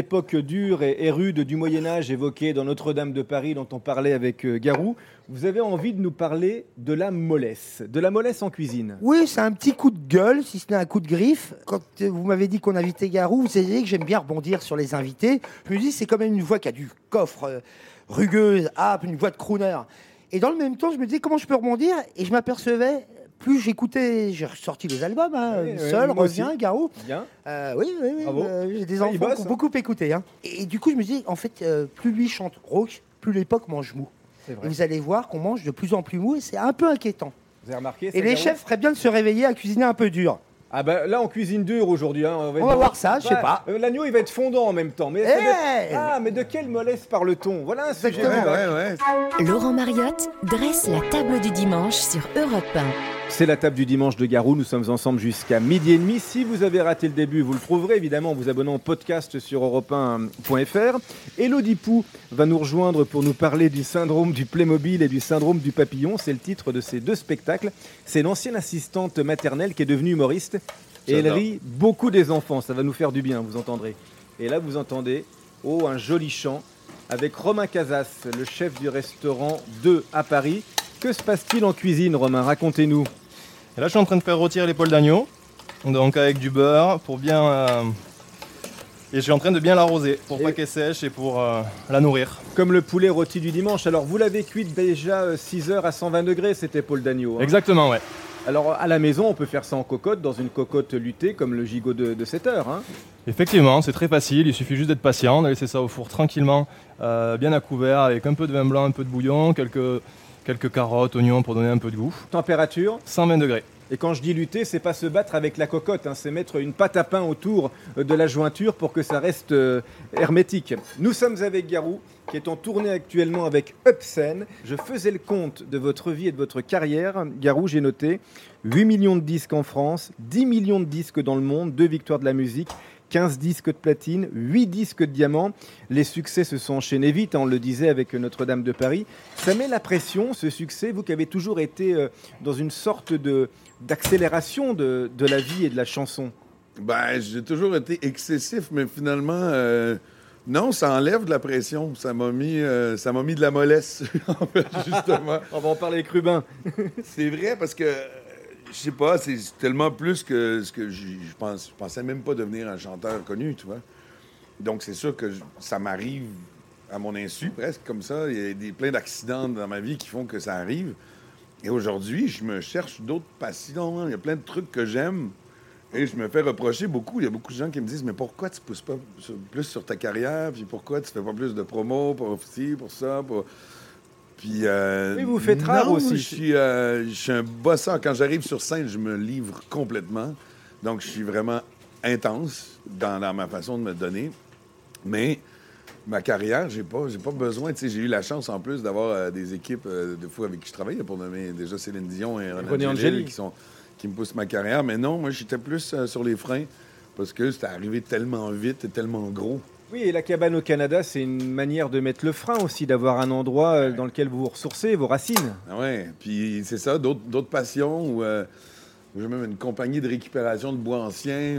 dure et rude du Moyen-Âge évoquée dans Notre-Dame de Paris, dont on parlait avec Garou, vous avez envie de nous parler de la mollesse en cuisine. Oui, c'est un petit coup de gueule, si ce n'est un coup de griffe. Quand vous m'avez dit qu'on invitait Garou, vous savez que j'aime bien rebondir sur les invités. Je me dis, c'est quand même une voix qui a du coffre, rugueuse, âpre, une voix de crooner. Et dans le même temps, je me disais, comment je peux rebondir ? Et je m'apercevais, plus j'écoutais, j'ai ressorti les albums, Seul, Reviens, Garou. Bien. Oui, Bravo. J'ai des enfants qui ont beaucoup écouté. Et du coup, je me dis, en fait, plus lui chante rock, plus l'époque mange mou. C'est vrai. Et vous allez voir qu'on mange de plus en plus mou et c'est un peu inquiétant. Vous avez remarqué ça, Et les Garou chefs feraient bien de se réveiller à cuisiner un peu dur. Ah bah là on cuisine dur aujourd'hui. On va voir ça, je sais pas. L'agneau il va être fondant en même temps. Mais, mais de quelle mollesse parle-t-on ? Voilà un sujet. Ouais. Laurent Mariotte dresse la table du dimanche sur Europe 1. C'est la table du dimanche de Garou, nous sommes ensemble jusqu'à 12h30. Si vous avez raté le début, vous le trouverez évidemment en vous abonnant au podcast sur europe1.fr. Élodie Pou va nous rejoindre pour nous parler du syndrome du Playmobil et du syndrome du papillon. C'est le titre de ces deux spectacles. C'est l'ancienne assistante maternelle qui est devenue humoriste. Et elle rit beaucoup des enfants, ça va nous faire du bien, vous entendrez. Et là vous entendez, un joli chant avec Romain Casas, le chef du restaurant 2 à Paris. Que se passe-t-il en cuisine, Romain ? Racontez-nous. Et là, je suis en train de faire rôtir l'épaule d'agneau, donc avec du beurre pour bien. Et je suis en train de bien l'arroser pour pas qu'elle sèche et pour la nourrir. Comme le poulet rôti du dimanche. Alors, vous l'avez cuite déjà 6 heures à 120 degrés, cette épaule d'agneau. Exactement, ouais. Alors, à la maison, on peut faire ça en cocotte, dans une cocotte luttée, comme le gigot de 7 heures. Effectivement, c'est très facile. Il suffit juste d'être patient, de laisser ça au four tranquillement, bien à couvert, avec un peu de vin blanc, un peu de bouillon, quelques carottes, oignons pour donner un peu de goût. Température 120 degrés. Et quand je dis lutter, c'est pas se battre avec la cocotte, c'est mettre une pâte à pain autour de la jointure pour que ça reste hermétique. Nous sommes avec Garou, qui est en tournée actuellement avec Upsen. Je faisais le compte de votre vie et de votre carrière. Garou, j'ai noté 8 millions de disques en France, 10 millions de disques dans le monde, 2 victoires de la musique, 15 disques de platine, 8 disques de diamant. Les succès se sont enchaînés vite, on le disait avec Notre-Dame de Paris. Ça met la pression, ce succès, vous qui avez toujours été dans une sorte d'accélération de la vie et de la chanson. J'ai toujours été excessif, mais finalement, non, ça enlève de la pression. Ça m'a mis de la mollesse, en fait, justement. On va en parler avec Rubin. C'est vrai, parce que je sais pas, c'est tellement plus que ce que je pensais même pas devenir un chanteur connu, tu vois. Donc, c'est sûr que ça m'arrive à mon insu, presque, comme ça. Il y a plein d'accidents dans ma vie qui font que ça arrive. Et aujourd'hui, je me cherche d'autres passions. Il y a plein de trucs que j'aime. Et je me fais reprocher beaucoup. Il y a beaucoup de gens qui me disent « Mais pourquoi tu ne pousses pas plus sur ta carrière? Puis pourquoi tu fais pas plus de promos pour ci, pour ça? » Puis, oui, vous faites rare aussi. Je suis un bosseur. Quand j'arrive sur scène, je me livre complètement. Donc, je suis vraiment intense dans ma façon de me donner. Mais ma carrière, j'ai pas besoin. Tu sais, j'ai eu la chance, en plus, d'avoir des équipes de fois avec qui je travaillais, pour nommer déjà Céline Dion et René Angélil, qui me poussent ma carrière. Mais non, moi, j'étais plus sur les freins parce que c'était arrivé tellement vite et tellement gros. Oui, et la cabane au Canada, c'est une manière de mettre le frein aussi, d'avoir un endroit dans lequel vous vous ressourcez, vos racines. Ah ouais, puis c'est ça, d'autres passions, ou j'ai même une compagnie de récupération de bois anciens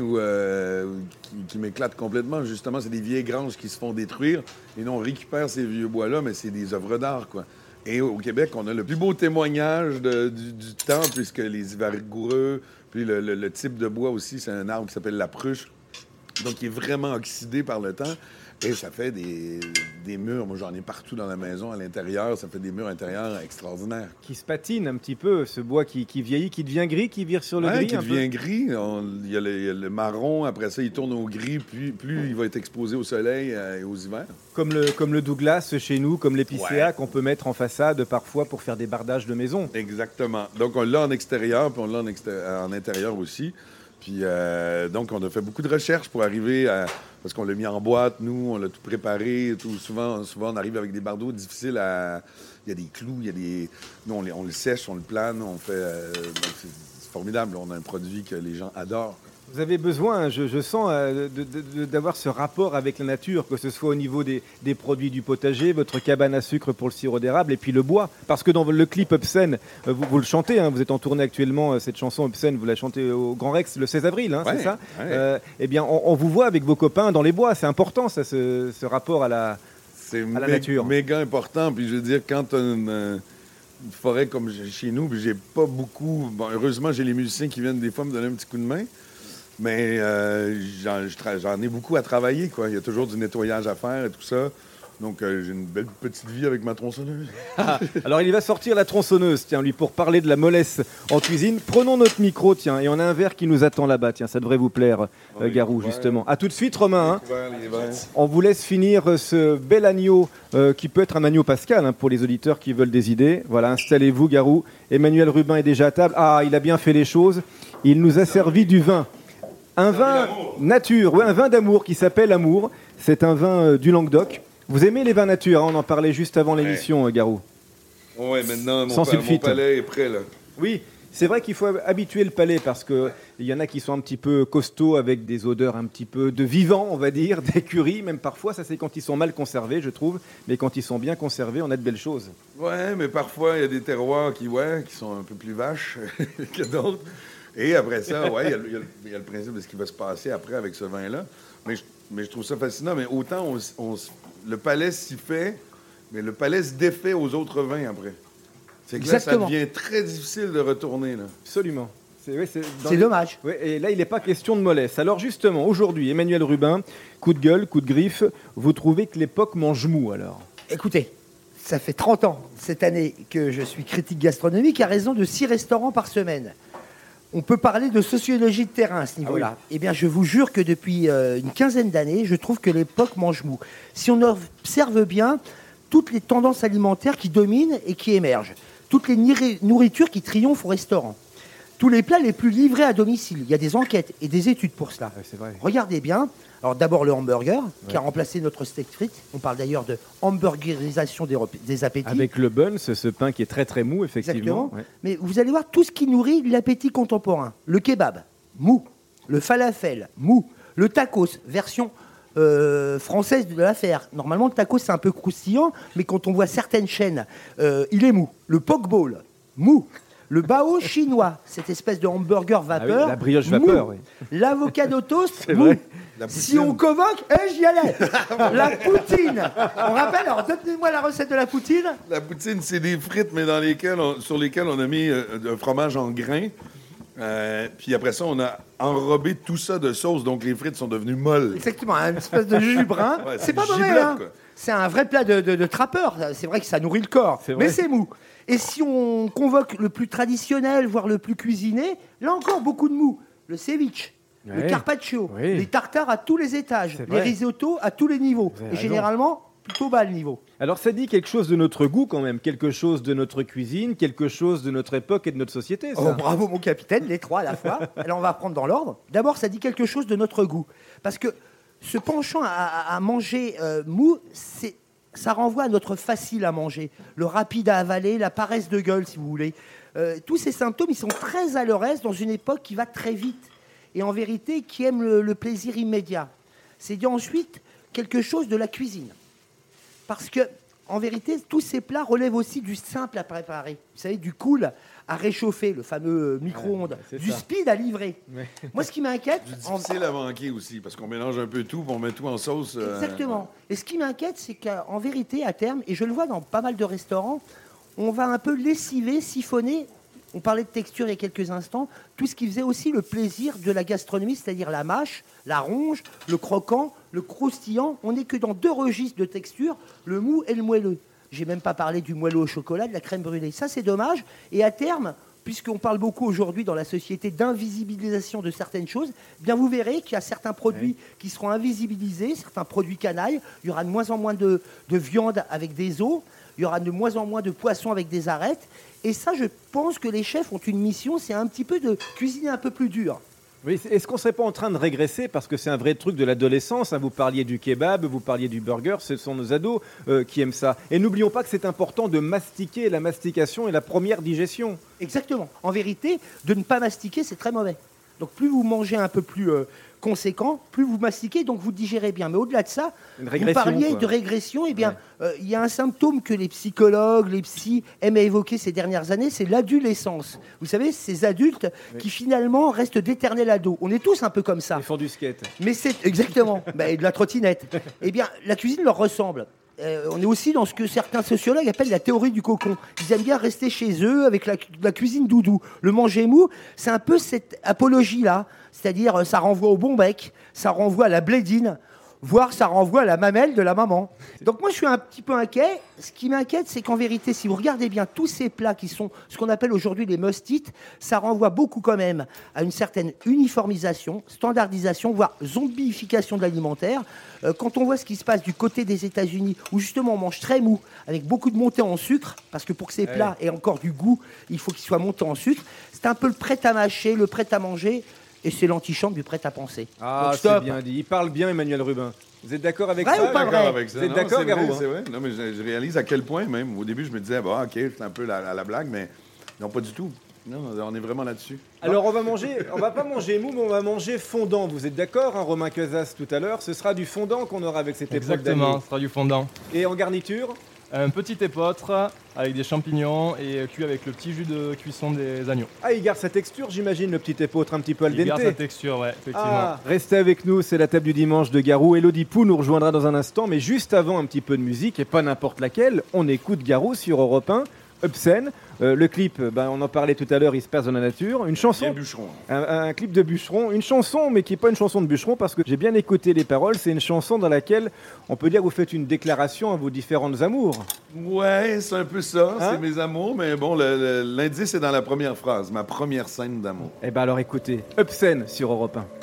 qui m'éclate complètement. Justement, c'est des vieilles granges qui se font détruire, et nous, on récupère ces vieux bois-là, mais c'est des œuvres d'art, quoi. Et au Québec, on a le plus beau témoignage du temps, puisque les hivers rigoureux, puis le type de bois aussi, c'est un arbre qui s'appelle la pruche. Donc, il est vraiment oxydé par le temps. Et ça fait des murs. Moi, j'en ai partout dans la maison, à l'intérieur. Ça fait des murs intérieurs extraordinaires. Qui se patinent un petit peu, ce bois qui vieillit, qui devient gris, qui vire sur le gris. Qui devient gris. Il y a le marron. Après ça, il tourne au gris. Plus il va être exposé au soleil et aux hivers. Comme le Douglas chez nous, comme l'épicéa qu'on peut mettre en façade parfois pour faire des bardages de maison. Exactement. Donc, on l'a en extérieur, puis on l'a en intérieur aussi. Puis, donc, on a fait beaucoup de recherches pour arriver à... Parce qu'on l'a mis en boîte, nous, on l'a tout préparé. Tout. Souvent, on arrive avec des bardeaux difficiles à... Il y a des clous, il y a des... Nous, on le sèche, on le plane, on fait... Donc c'est formidable. On a un produit que les gens adorent. Vous avez besoin, je sens, d'avoir ce rapport avec la nature, que ce soit au niveau des produits du potager, votre cabane à sucre pour le sirop d'érable et puis le bois. Parce que dans le clip Upsen, vous le chantez, hein, vous êtes en tournée actuellement, cette chanson Upsen, vous la chantez au Grand Rex le 16 avril, hein, Ouais, c'est ça ouais. Eh bien, on vous voit avec vos copains dans les bois. C'est important, ça, ce rapport à la nature. Méga important. Puis je veux dire, quand tu as une forêt comme chez nous, puis j'ai pas beaucoup. Bon, heureusement, j'ai les musiciens qui viennent des fois me donner un petit coup de main. Mais j'en ai beaucoup à travailler, quoi. Il y a toujours du nettoyage à faire et tout ça. Donc, j'ai une belle petite vie avec ma tronçonneuse. Alors, il va sortir la tronçonneuse, tiens, lui, pour parler de la mollesse en cuisine. Prenons notre micro, tiens, et on a un verre qui nous attend là-bas. Tiens, ça devrait vous plaire, Garou, justement. À tout de suite, Romain. On vous laisse finir ce bel agneau qui peut être un agneau pascal hein, pour les auditeurs qui veulent des idées. Voilà, installez-vous, Garou. Emmanuel Rubin est déjà à table. Ah, il a bien fait les choses. Il nous a servi du vin. Un vin nature, un vin d'amour qui s'appelle Amour. C'est un vin du Languedoc. Vous aimez les vins nature, hein, on en parlait juste avant l'émission, Garou. Oui, maintenant, Sans mon sulfite. palais est prêt, là. Oui, c'est vrai qu'il faut habituer le palais parce qu'il y en a qui sont un petit peu costauds avec des odeurs un petit peu de vivant, on va dire, d'écurie, même parfois. Ça, c'est quand ils sont mal conservés, je trouve. Mais quand ils sont bien conservés, on a de belles choses. Ouais, mais parfois, il y a des terroirs qui sont un peu plus vaches que d'autres. Et après ça, ouais, il y a le principe de ce qui va se passer après avec ce vin-là. Mais je trouve ça fascinant. Mais autant le palais s'y fait, mais le palais se défait aux autres vins après. C'est que là, ça devient très difficile de retourner. Là. Absolument. C'est dommage. Ouais, et là, il n'est pas question de mollesse. Alors justement, aujourd'hui, Emmanuel Rubin, coup de gueule, coup de griffe, vous trouvez que l'époque mange mou alors? Écoutez, ça fait 30 ans cette année que je suis critique gastronomique à raison de 6 restaurants par semaine. On peut parler de sociologie de terrain à ce niveau-là. Eh bien, je vous jure que depuis une quinzaine d'années, je trouve que l'époque mange mou. Si on observe bien toutes les tendances alimentaires qui dominent et qui émergent, toutes les nourritures qui triomphent au restaurant, tous les plats les plus livrés à domicile. Il y a des enquêtes et des études pour cela. Ouais, c'est vrai. Regardez bien. Alors d'abord le hamburger, qui a remplacé notre steak frites. On parle d'ailleurs de hamburgerisation des appétits. Avec le bun, ce pain qui est très très mou, effectivement. Exactement. Ouais. Mais vous allez voir tout ce qui nourrit l'appétit contemporain. Le kebab, mou. Le falafel, mou. Le tacos, version française de l'affaire. Normalement, le tacos, c'est un peu croustillant, mais quand on voit certaines chaînes, il est mou. Le poke bowl, mou. Le bao chinois, cette espèce de hamburger vapeur. Ah oui, la brioche mou. vapeur, oui. L'avocado toast, C'est mou. vrai. Si on convoque, j'y allais. La poutine. On rappelle, alors donnez-moi la recette de la poutine. La poutine, c'est des frites, mais sur lesquelles on a mis un fromage en grains. Puis après ça, on a enrobé tout ça de sauce, donc les frites sont devenues molles. Exactement, une espèce de jus brun. Ouais, c'est pas mauvais, giblotte, hein. quoi. C'est un vrai plat de trappeur. C'est vrai que ça nourrit le corps, C'est vrai. mais c'est mou. Et si on convoque le plus traditionnel, voire le plus cuisiné, là encore, beaucoup de mou. Le ceviche, le Ouais. carpaccio, Oui. les tartares à tous les étages, C'est les vrai. risottos à tous les niveaux. Vous avez Et raison. généralement, plutôt bas le niveau. Alors ça dit quelque chose de notre goût quand même, quelque chose de notre cuisine, quelque chose de notre époque et de notre société, ça. Oh, bravo mon capitaine, les trois à la fois. Alors on va prendre dans l'ordre. D'abord, ça dit quelque chose de notre goût. Parce que ce penchant à manger mou, ça renvoie à notre facile à manger, le rapide à avaler, la paresse de gueule, si vous voulez. Tous ces symptômes, ils sont très à leur aise dans une époque qui va très vite. Et en vérité, qui aime le plaisir immédiat. C'est dit ensuite quelque chose de la cuisine. Parce que, en vérité, tous ces plats relèvent aussi du simple à préparer. Vous savez, du cool à réchauffer, le fameux micro-ondes, c'est du ça. speed à livrer. Ouais. Moi, ce qui m'inquiète... Du difficile à manquer aussi, parce qu'on mélange un peu tout, puis on met tout en sauce. Exactement. Et ce qui m'inquiète, c'est qu'en vérité, à terme, et je le vois dans pas mal de restaurants, on va un peu lessiver, siphonner, on parlait de texture il y a quelques instants, tout ce qui faisait aussi le plaisir de la gastronomie, c'est-à-dire la mâche, la ronge, le croquant, le croustillant. On n'est que dans 2 registres de texture, le mou et le moelleux. J'ai même pas parlé du moelleux au chocolat, de la crème brûlée. Ça, c'est dommage. Et à terme, puisqu'on parle beaucoup aujourd'hui dans la société d'invisibilisation de certaines choses, eh bien vous verrez qu'il y a certains produits qui seront invisibilisés, certains produits canailles. Il y aura de moins en moins de viande avec des os. Il y aura de moins en moins de poissons avec des arêtes. Et ça, je pense que les chefs ont une mission, c'est un petit peu de cuisiner un peu plus dur. Oui, est-ce qu'on ne serait pas en train de régresser parce que c'est un vrai truc de l'adolescence, hein, vous parliez du kebab, vous parliez du burger, ce sont nos ados qui aiment ça. Et n'oublions pas que c'est important de mastiquer, la mastication est la première digestion. Exactement. En vérité, de ne pas mastiquer, c'est très mauvais. Donc plus vous mangez un peu plus conséquent, plus vous mastiquez, donc vous digérez bien. Mais au-delà de ça, vous parliez de régression, eh bien, il y a un symptôme que les psychologues, les psys aiment à évoquer ces dernières années, c'est l'adolescence. Vous savez, ces adultes qui finalement restent d'éternels ados. On est tous un peu comme ça. Ils font du skate. Mais c'est exactement, de la trottinette. Eh bien, la cuisine leur ressemble. On est aussi dans ce que certains sociologues appellent la théorie du cocon. Ils aiment bien rester chez eux avec la cuisine doudou. Le manger mou, c'est un peu cette apologie-là. C'est-à-dire, ça renvoie au bon bec, ça renvoie à la blédine, voire ça renvoie à la mamelle de la maman. Donc moi, je suis un petit peu inquiet. Ce qui m'inquiète, c'est qu'en vérité, si vous regardez bien tous ces plats qui sont ce qu'on appelle aujourd'hui les must-eat, ça renvoie beaucoup quand même à une certaine uniformisation, standardisation, voire zombification de l'alimentaire. Quand on voit ce qui se passe du côté des États-Unis, où justement on mange très mou, avec beaucoup de montée en sucre, parce que pour que ces plats aient encore du goût, il faut qu'ils soient montés en sucre. C'est un peu le prêt à mâcher, le prêt à manger. Et c'est l'antichambre du prêt-à-penser. Ah, c'est bien dit. Il parle bien, Emmanuel Rubin. Vous êtes d'accord avec vrai ça? ou pas D'accord avec ça. Vous êtes d'accord, Garou? C'est vrai. Non, mais je réalise à quel point, même. Au début, je me disais, OK, c'est un peu la blague, mais non, pas du tout. Non, on est vraiment là-dessus. Alors, on va pas manger mou, mais on va manger fondant. Vous êtes d'accord, hein, Romain Casas, tout à l'heure? Ce sera du fondant qu'on aura avec cette époque d'année. Exactement, ce sera du fondant. Et en garniture? Un petit épeautre avec des champignons et cuit avec le petit jus de cuisson des agneaux. Ah, il garde sa texture, j'imagine, le petit épeautre un petit peu al dente. Il garde sa texture, ouais, effectivement. Ah, restez avec nous, c'est la table du dimanche de Garou. Elodie Pou nous rejoindra dans un instant, mais juste avant un petit peu de musique, et pas n'importe laquelle, on écoute Garou sur Europe 1, Obscène. Le clip, on en parlait tout à l'heure, il se passe dans la nature. Une chanson, bûcheron. un clip de bûcheron, une chanson, mais qui n'est pas une chanson de bûcheron, parce que j'ai bien écouté les paroles. C'est une chanson dans laquelle on peut dire que vous faites une déclaration à vos différentes amours. Ouais, c'est un peu ça. Hein? C'est mes amours, mais bon, l'indice est dans la première phrase, ma première scène d'amour. Eh bien alors écoutez, Obscène sur Europe 1.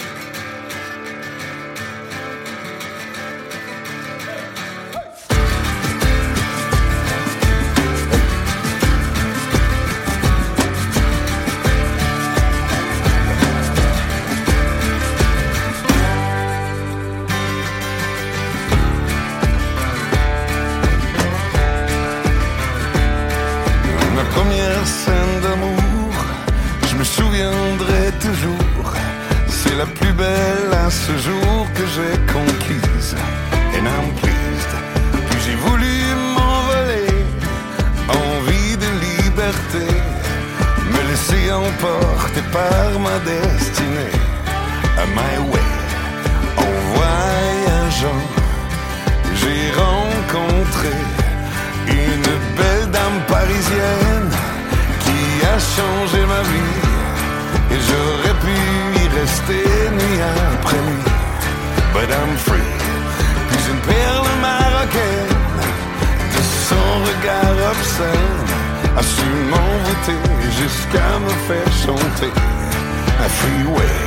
Ce jour que j'ai conquise, and I'm pleased. Puis j'ai voulu m'envoler, envie de liberté, me laisser emporter par ma destinée. À my way, en voyageant, j'ai rencontré une belle dame parisienne qui a changé ma vie. Et j'aurais pu y rester nuit après nuit, but I'm free. Puis une perle marocaine, de son regard obscène, a su m'envoûter jusqu'à me faire chanter un freeway.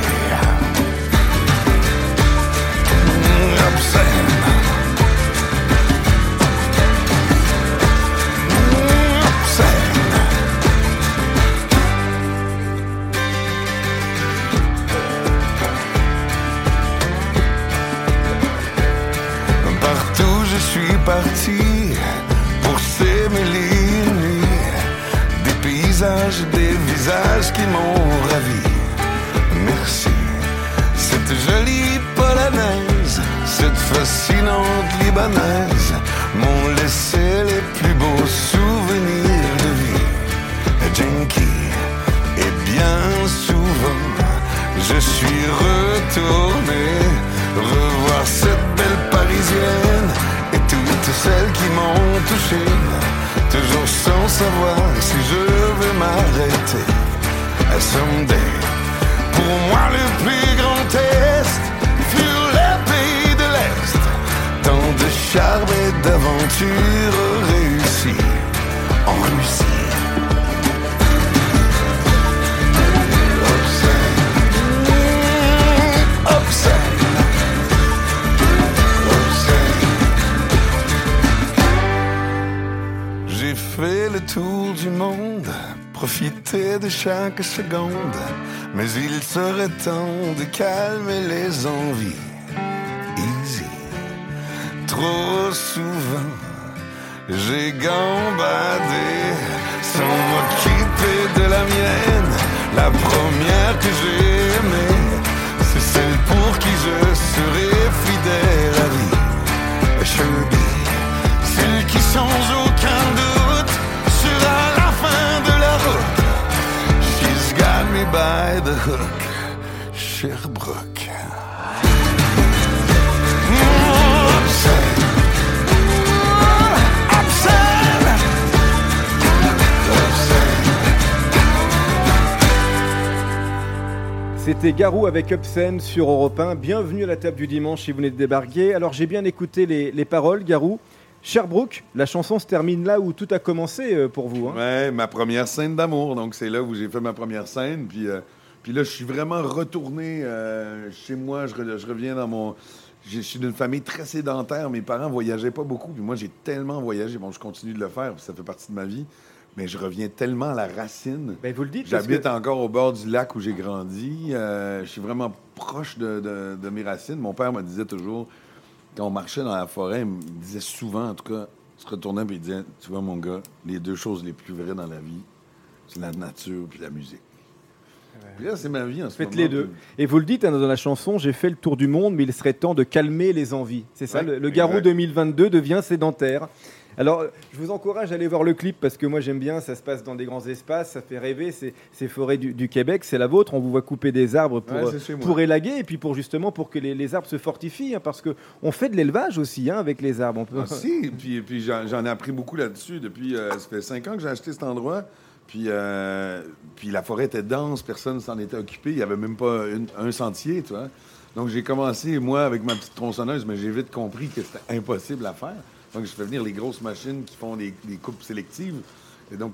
Obscène. Parti pour s'aimer les nuits, des paysages, des visages qui m'ont ravi. Merci, cette jolie polonaise, cette fascinante libanaise m'ont laissé les plus beaux souvenirs de vie. Genki, et bien souvent je suis retourné revoir cette belle parisienne. Toutes celles qui m'ont touché, toujours sans savoir si je vais m'arrêter. Someday, pour moi le plus grand test fut les pays de l'Est. Tant de charme et d'aventure réussis en Russie. Fait le tour du monde, profiter de chaque seconde, mais il serait temps de calmer les envies. Easy. Trop souvent, j'ai gambadé sans m'occuper de la mienne, la première que j'ai serai fidèle à lui. Shelby, celle qui sans aucun doute sera la fin de la route. She's got me by the hook, Sherbrooke. C'était Garou avec Upsen sur Europe 1. Bienvenue à la table du dimanche si vous venez de débarquer. Alors j'ai bien écouté les paroles, Garou. Sherbrooke, la chanson se termine là où tout a commencé pour vous. Hein. Ouais, ma première scène d'amour. Donc c'est là où j'ai fait ma première scène. Puis là, je suis vraiment retourné chez moi. Je reviens dans mon... Je suis d'une famille très sédentaire. Mes parents voyageaient pas beaucoup. Puis moi, j'ai tellement voyagé. Bon, je continue de le faire. Puis ça fait partie de ma vie. Mais je reviens tellement à la racine. Ben, vous le dites. J'habite encore au bord du lac où j'ai grandi. Je suis vraiment proche de mes racines. Mon père me disait toujours, quand on marchait dans la forêt, il me disait souvent, en tout cas, il se retournait et il disait, tu vois mon gars, les deux choses les plus vraies dans la vie, c'est la nature puis la musique. Puis là, c'est ma vie en ce moment. Faites les deux. Et vous le dites dans la chanson, j'ai fait le tour du monde, mais il serait temps de calmer les envies. C'est ça, ouais, le Garou exact. 2022 devient sédentaire. Alors, je vous encourage à aller voir le clip parce que moi j'aime bien, ça se passe dans des grands espaces, ça fait rêver, ces forêts du Québec, c'est la vôtre, on vous voit couper des arbres pour élaguer et puis pour que les arbres se fortifient, hein, parce qu'on fait de l'élevage aussi avec les arbres. Ah, si, puis j'en ai appris beaucoup là-dessus depuis, ça fait 5 ans que j'ai acheté cet endroit, puis la forêt était dense, personne ne s'en était occupé, il n'y avait même pas un sentier, tu vois. Donc j'ai commencé, moi, avec ma petite tronçonneuse, mais j'ai vite compris que c'était impossible à faire. Donc, je fais venir les grosses machines qui font des coupes sélectives. Et donc,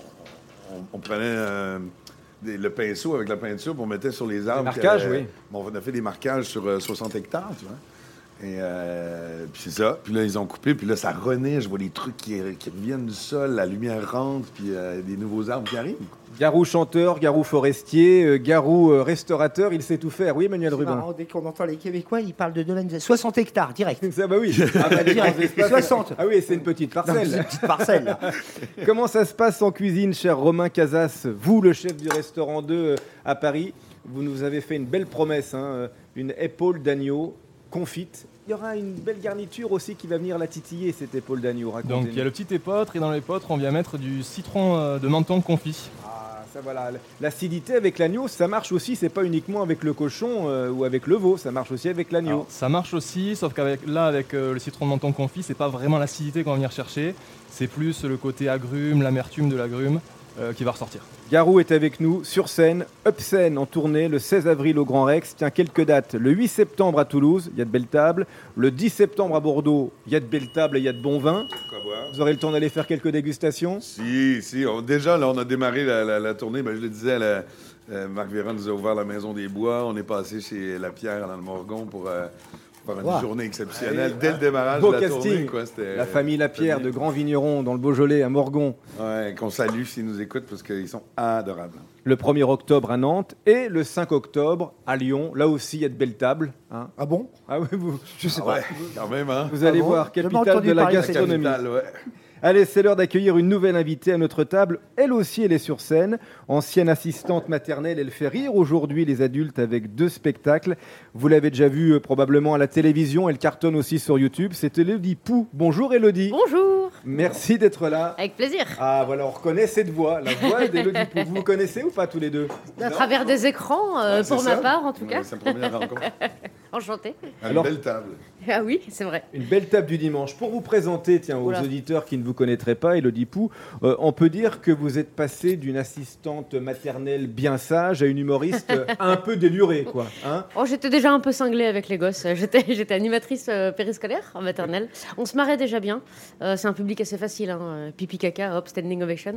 on prenait le pinceau avec la peinture, puis on mettait sur les arbres. Des marquages, oui. On a fait des marquages sur 60 hectares, tu vois. Et puis c'est ça. Puis là, ils ont coupé. Puis là, ça renaît. Je vois des trucs qui reviennent du sol. La lumière rentre. Puis des nouveaux arbres qui arrivent. Garou chanteur, Garou forestier, Garou restaurateur, il sait tout faire. Oui, Emmanuel Rubin. Marrant, dès qu'on entend les Québécois, ils parlent de domaine 60 hectares, direct. Ça, bah oui. Ah bah, direct. 60. Ah oui, c'est une petite Non, parcelle. c'est une petite parcelle. Là. Comment ça se passe en cuisine, cher Romain Casas, vous, le chef du restaurant 2 à Paris? Vous nous avez fait une belle promesse, hein, une épaule d'agneau confite. Il y aura une belle garniture aussi qui va venir la titiller, cette épaule d'agneau. Donc il y a le petit épeautre et dans l'épeautre, on vient mettre du citron de menton confit. Ah, ça voilà. L'acidité avec l'agneau, ça marche aussi, c'est pas uniquement avec le cochon ou avec le veau, ça marche aussi avec l'agneau. Alors, ça marche aussi, sauf qu'avec le citron de menton confit, c'est pas vraiment l'acidité qu'on va venir chercher, c'est plus le côté agrume, l'amertume de l'agrume qui va ressortir. Garou est avec nous sur scène, Upsen en tournée le 16 avril au Grand Rex. Tiens, quelques dates. Le 8 septembre à Toulouse, il y a de belles tables. Le 10 septembre à Bordeaux, il y a de belles tables et il y a de bons vins. Vous aurez le temps d'aller faire quelques dégustations? Si. Déjà, là, on a démarré la tournée. Ben, je le disais, Marc Véron nous a ouvert la Maison des Bois. On est passé chez La Pierre dans le Morgon pour faire une journée exceptionnelle. Dès le démarrage Beau de la casting. tournée. La famille Lapierre de Grand Vigneron dans le Beaujolais à Morgon. Ouais, qu'on salue s'ils nous écoutent parce qu'ils sont adorables. Le 1er octobre à Nantes et le 5 octobre à Lyon. Là aussi, il y a de belles tables. Hein. Ah bon? Ah oui, Je sais Ah ouais, pas. quand même, hein? vous allez bon voir, J'ai pas capitale entendu de la parler de gastronomie. Capitale, ouais. Allez, c'est l'heure d'accueillir une nouvelle invitée à notre table. Elle aussi, elle est sur scène. Ancienne assistante maternelle, elle fait rire aujourd'hui les adultes avec 2 spectacles. Vous l'avez déjà vu probablement à la télévision. Elle cartonne aussi sur YouTube. C'est Élodie Pou. Bonjour Élodie. Bonjour, Merci d'être là. avec plaisir. Ah voilà, on reconnaît cette voix, la voix d'Élodie Pou. Vous vous connaissez ou pas tous les deux? À travers des écrans, Ouais, pour c'est ma ça. part en tout Ouais, cas. C'est la première rencontre. Enchantée. Alors- Une belle table. Ah oui, c'est vrai. Une belle table du dimanche. Pour vous présenter, tiens, aux Oula. auditeurs qui ne vous connaîtraient pas, Élodie Pou, on peut dire que vous êtes passée d'une assistante maternelle bien sage à une humoriste un peu délurée, quoi. Hein. Oh, j'étais déjà un peu cinglée avec les gosses. J'étais animatrice périscolaire en maternelle. On se marrait déjà bien. C'est un public assez facile. Hein. Pipi caca, hop, standing ovation.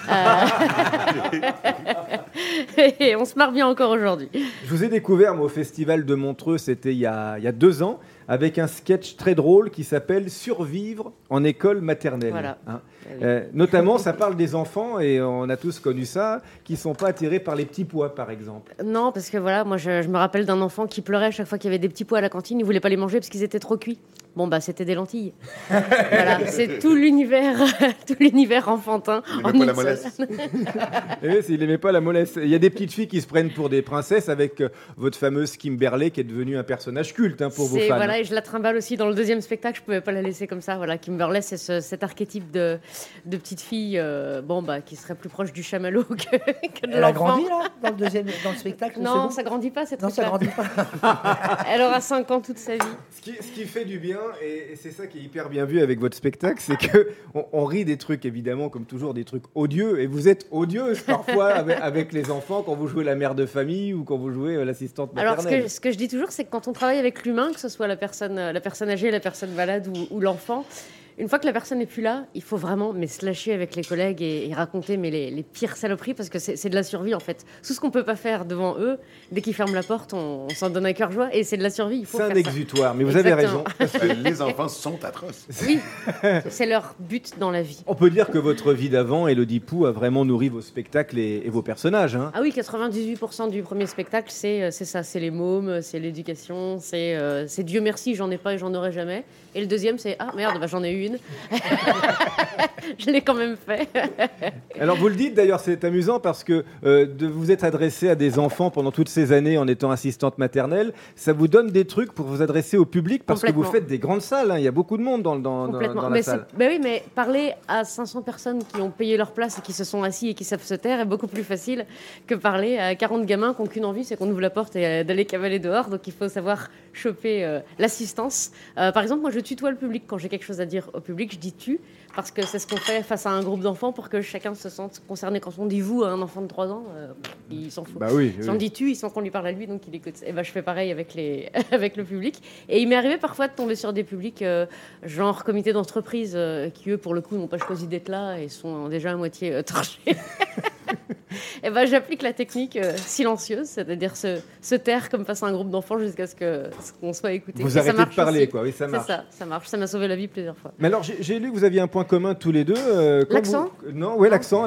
Et on se marre bien encore aujourd'hui. Je vous ai découvert moi, au Festival de Montreux, c'était il y a 2 ans, avec un sketch très drôle qui s'appelle Survivre en école maternelle. Voilà. Hein. Eh oui. Notamment, ça parle des enfants, et on a tous connu ça, qui ne sont pas attirés par les petits pois, par exemple. Non, parce que voilà, moi je me rappelle d'un enfant qui pleurait chaque fois qu'il y avait des petits pois à la cantine. Il voulait pas les manger parce qu'ils étaient trop cuits. Bon, bah, c'était des lentilles. Voilà, c'est tout l'univers enfantin. Il en n'aimait pas une la mollesse. seule. Et s'il n'aimait pas la mollesse. Il y a des petites filles qui se prennent pour des princesses avec votre fameuse Kimberley qui est devenue un personnage culte pour vos fans. Voilà, et je la trimballe aussi dans le deuxième spectacle. Je pouvais pas la laisser comme ça. Voilà, Kimberley, c'est cet archétype de petite fille, qui serait plus proche du chamallow que de Elle a l'enfant. grandi là dans le spectacle. Non, c'est bon ça grandit pas cette Non, ça truc-là. grandit pas. Elle aura 5 ans toute sa vie. Ce qui fait du bien, et c'est ça qui est hyper bien vu avec votre spectacle, c'est que on rit des trucs, évidemment, comme toujours, des trucs odieux, et vous êtes odieuse parfois avec les enfants quand vous jouez la mère de famille ou quand vous jouez l'assistante maternelle. Alors, ce que je dis toujours, c'est que quand on travaille avec l'humain, que ce soit la personne âgée, la personne malade ou l'enfant, une fois que la personne n'est plus là, il faut vraiment se lâcher avec les collègues et raconter les pires saloperies parce que c'est de la survie en fait. Tout ce qu'on peut pas faire devant eux, dès qu'ils ferment la porte, on s'en donne à cœur joie et c'est de la survie. Il faut C'est faire un ça. exutoire, mais vous avez Exactement. raison. Les enfants sont atroces. Oui, c'est leur but dans la vie. On peut dire que votre vie d'avant, Élodie Pou, a vraiment nourri vos spectacles et vos personnages. Hein. Ah oui, 98% du premier spectacle, c'est ça, c'est les mômes, c'est l'éducation, c'est Dieu merci, j'en ai pas et j'en aurai jamais. Et le deuxième, c'est ah merde, bah, j'en ai eu une. Je l'ai quand même fait. Alors vous le dites d'ailleurs, c'est amusant parce que de vous être adressé à des enfants pendant toutes ces années en étant assistante maternelle, ça vous donne des trucs pour vous adresser au public parce que vous Complètement. faites des grandes salles. Hein. Il y a beaucoup de monde dans Complètement. la salle. Mais parler à 500 personnes qui ont payé leur place et qui se sont assis et qui savent se taire est beaucoup plus facile que parler à 40 gamins qui n'ont qu'une envie, c'est qu'on ouvre la porte et d'aller cavaler dehors. Donc il faut savoir choper l'assistance. Par exemple, moi je tutoie le public quand j'ai quelque chose à dire au public, je dis tu parce que c'est ce qu'on fait face à un groupe d'enfants pour que chacun se sente concerné. Quand on dit vous à un enfant de 3 ans, il s'en fout. Bah oui, Si on dit tu, il sent qu'on lui parle à lui, donc il écoute. Et ben je fais pareil avec avec le public. Et il m'est arrivé parfois de tomber sur des publics genre comité d'entreprise qui eux pour le coup n'ont pas choisi d'être là et sont déjà à moitié torchés. Et ben j'applique la technique silencieuse, c'est-à-dire se taire comme face à un groupe d'enfants jusqu'à ce qu'on soit écouté. Vous Et ça arrêtez de marche parler, aussi. quoi. Oui, ça marche. C'est ça marche. Ça m'a sauvé la vie plusieurs fois. Mais alors, j'ai lu que vous aviez un point commun tous les deux. Quand L'accent Non, oui, l'accent.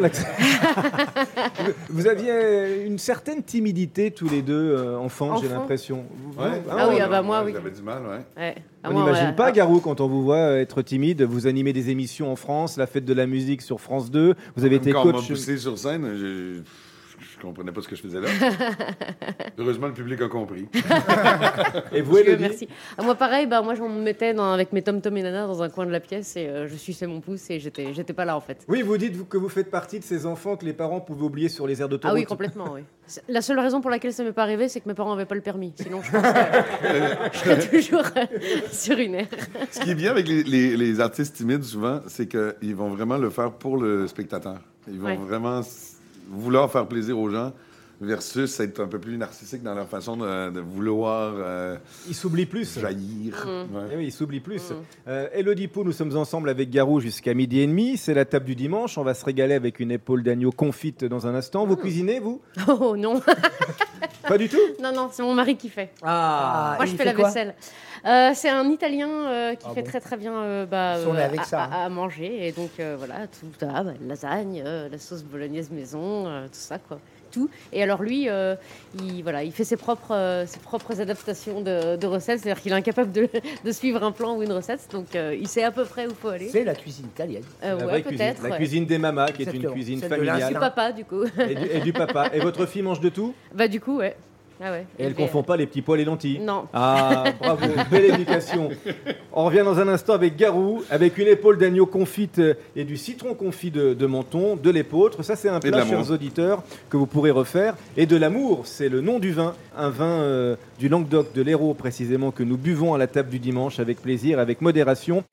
Vous aviez une certaine timidité tous les deux, enfants, j'ai Enfants l'impression. Ouais. Ah oui, ah bah moi, oui. J'avais du mal, ouais. Ouais. Ah, On moi, n'imagine ouais. pas, Garou, quand on vous voit être timide. Vous animez des émissions en France, la fête de la musique sur France 2. Vous avez été Quand on m'a coach. poussé sur scène, je comprenais pas ce que je faisais là. Heureusement, le public a compris. Et vous, Dieu Élodie merci. Ah, moi, pareil, moi, je me mettais avec mes tom-tom et nana dans un coin de la pièce et je suçais mon pouce et j'étais pas là en fait. Oui, vous dites que vous faites partie de ces enfants que les parents pouvaient oublier sur les aires d'autoroute. Ah oui, complètement, oui. La seule raison pour laquelle ça m'est pas arrivé, c'est que mes parents n'avaient pas le permis. Sinon, je pense que je serais toujours sur une aire. Ce qui est bien avec les artistes timides, souvent, c'est qu'ils vont vraiment le faire pour le spectateur. Ils vont Ouais. vraiment vouloir faire plaisir aux gens versus être un peu plus narcissique dans leur façon de vouloir Ils s'oublient plus. jaillir. Ouais. Eh oui, ils s'oublient plus. Élodie Pou, nous sommes ensemble avec Garou jusqu'à 12h30. C'est la table du dimanche. On va se régaler avec une épaule d'agneau confite dans un instant. Vous cuisinez, vous Oh non, Pas du tout. non, c'est mon mari qui fait. Ah, Moi, je il fais fait la quoi vaisselle. C'est un Italien qui fait très très bien on est avec ça, à manger. Et donc voilà, lasagne, la sauce bolognaise maison, tout ça quoi. Tout. Et alors lui, il fait ses propres adaptations de recettes. C'est-à-dire qu'il est incapable de suivre un plan ou une recette. Donc il sait à peu près où il faut aller. C'est la cuisine italienne. la Ouais, vraie cuisine. peut-être. La ouais. cuisine des mamas, qui est une Exactement. cuisine Celle de Du familiale. papa, du coup. Et du papa. Et votre fille mange de tout Bah du coup, ouais. Ah ouais. Et elle ne fait- confond pas les petits pois et les lentilles. Non. Ah, bravo, belle éducation. On revient dans un instant avec Garou, avec une épaule d'agneau confite et du citron confit de Menton, de l'épeautre. Ça, c'est un de plat, l'amour. chers auditeurs, que vous pourrez refaire. Et de l'amour, c'est le nom du vin. Un vin du Languedoc, de l'Hérault précisément, que nous buvons à la table du dimanche avec plaisir, avec modération.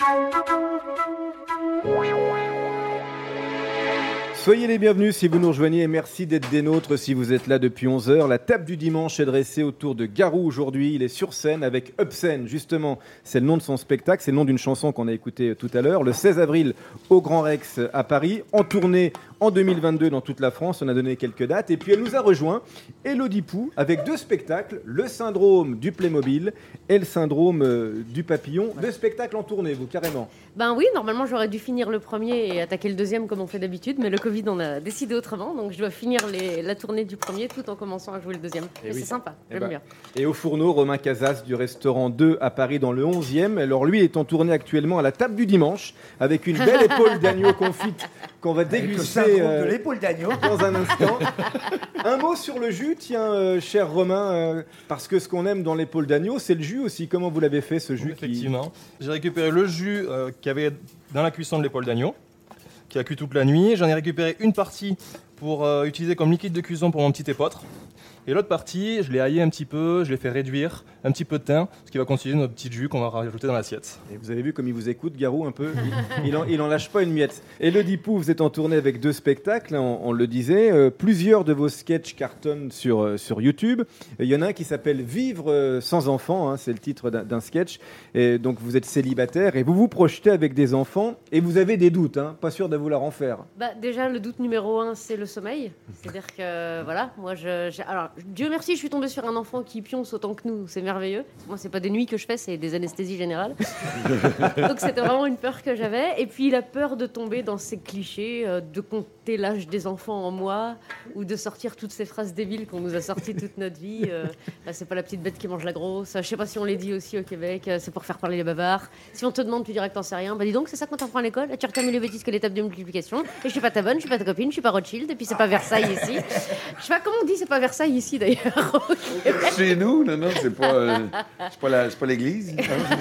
Soyez les bienvenus si vous nous rejoignez et merci d'être des nôtres si vous êtes là depuis 11h. La table du dimanche est dressée autour de Garou aujourd'hui. Il est sur scène avec Upsen, justement. C'est le nom de son spectacle, c'est le nom d'une chanson qu'on a écoutée tout à l'heure. Le 16 avril au Grand Rex à Paris, en tournée en 2022 dans toute la France. On a donné quelques dates. Et puis elle nous a rejoint, Élodie Pou, avec 2 spectacles, le syndrome du Playmobil et le syndrome du papillon. 2 spectacles en tournée, vous, carrément. Ben oui, normalement j'aurais dû finir le premier et attaquer le deuxième comme on fait d'habitude, mais le Covid, on a décidé autrement. Donc, je dois finir la tournée du premier tout en commençant à jouer le deuxième. Mais oui. c'est sympa, Eh j'aime ben, bien. Et au fourneau, Romain Casas du restaurant 2 à Paris dans le 11e. Alors lui est en tournée actuellement à la table du dimanche avec une belle épaule d'agneau confite qu'on va Avec le déguster syndrome de l'épaule d'agneau. dans un instant. Un mot sur le jus, tiens, cher Romain, parce que ce qu'on aime dans l'épaule d'agneau, c'est le jus aussi. Comment vous l'avez fait ce jus Effectivement. J'ai récupéré le jus qu'il y avait dans la cuisson de l'épaule d'agneau, qui a cuit toute la nuit. J'en ai récupéré une partie pour utiliser comme liquide de cuisson pour mon petit épeautre. Et l'autre partie, je l'ai haillé un petit peu, je l'ai fait réduire, un petit peu de thym, ce qui va constituer notre petit jus qu'on va rajouter dans l'assiette. Et vous avez vu comme il vous écoute, Garou, un peu. Il en lâche pas une miette. Elodie Pou, vous êtes en tournée avec 2 spectacles, hein, on le disait. Plusieurs de vos sketchs cartonnent sur YouTube. Il y en a un qui s'appelle Vivre sans enfants, hein, c'est le titre d'un sketch. Et donc vous êtes célibataire et vous vous projetez avec des enfants et vous avez des doutes, hein, pas sûr de vouloir en faire. Bah, déjà, le doute numéro 1, c'est le sommeil. C'est-à-dire que, voilà, moi, alors, Dieu merci, je suis tombée sur un enfant qui pionce autant que nous, c'est merveilleux. Moi, c'est pas des nuits que je fais, c'est des anesthésies générales. Donc, c'était vraiment une peur que j'avais. Et puis, la peur de tomber dans ces clichés, de compter l'âge des enfants en mois, ou de sortir toutes ces phrases débiles qu'on nous a sorties toute notre vie. Bah, c'est pas la petite bête qui mange la grosse. Je sais pas si on les dit aussi au Québec, c'est pour faire parler les bavards. Si on te demande, tu dirais que t'en sais rien. Bah, dis donc, c'est ça qu'on t'apprend à l'école. Tu retiens mieux les bêtises que les tables de multiplication. Et je suis pas ta bonne, je suis pas ta copine, je suis pas Rothschild, et puis c'est pas Versailles ici. Je sais pas comment on dit, c'est pas Versailles ici d'ailleurs. Chez nous, non, c'est pas l'église.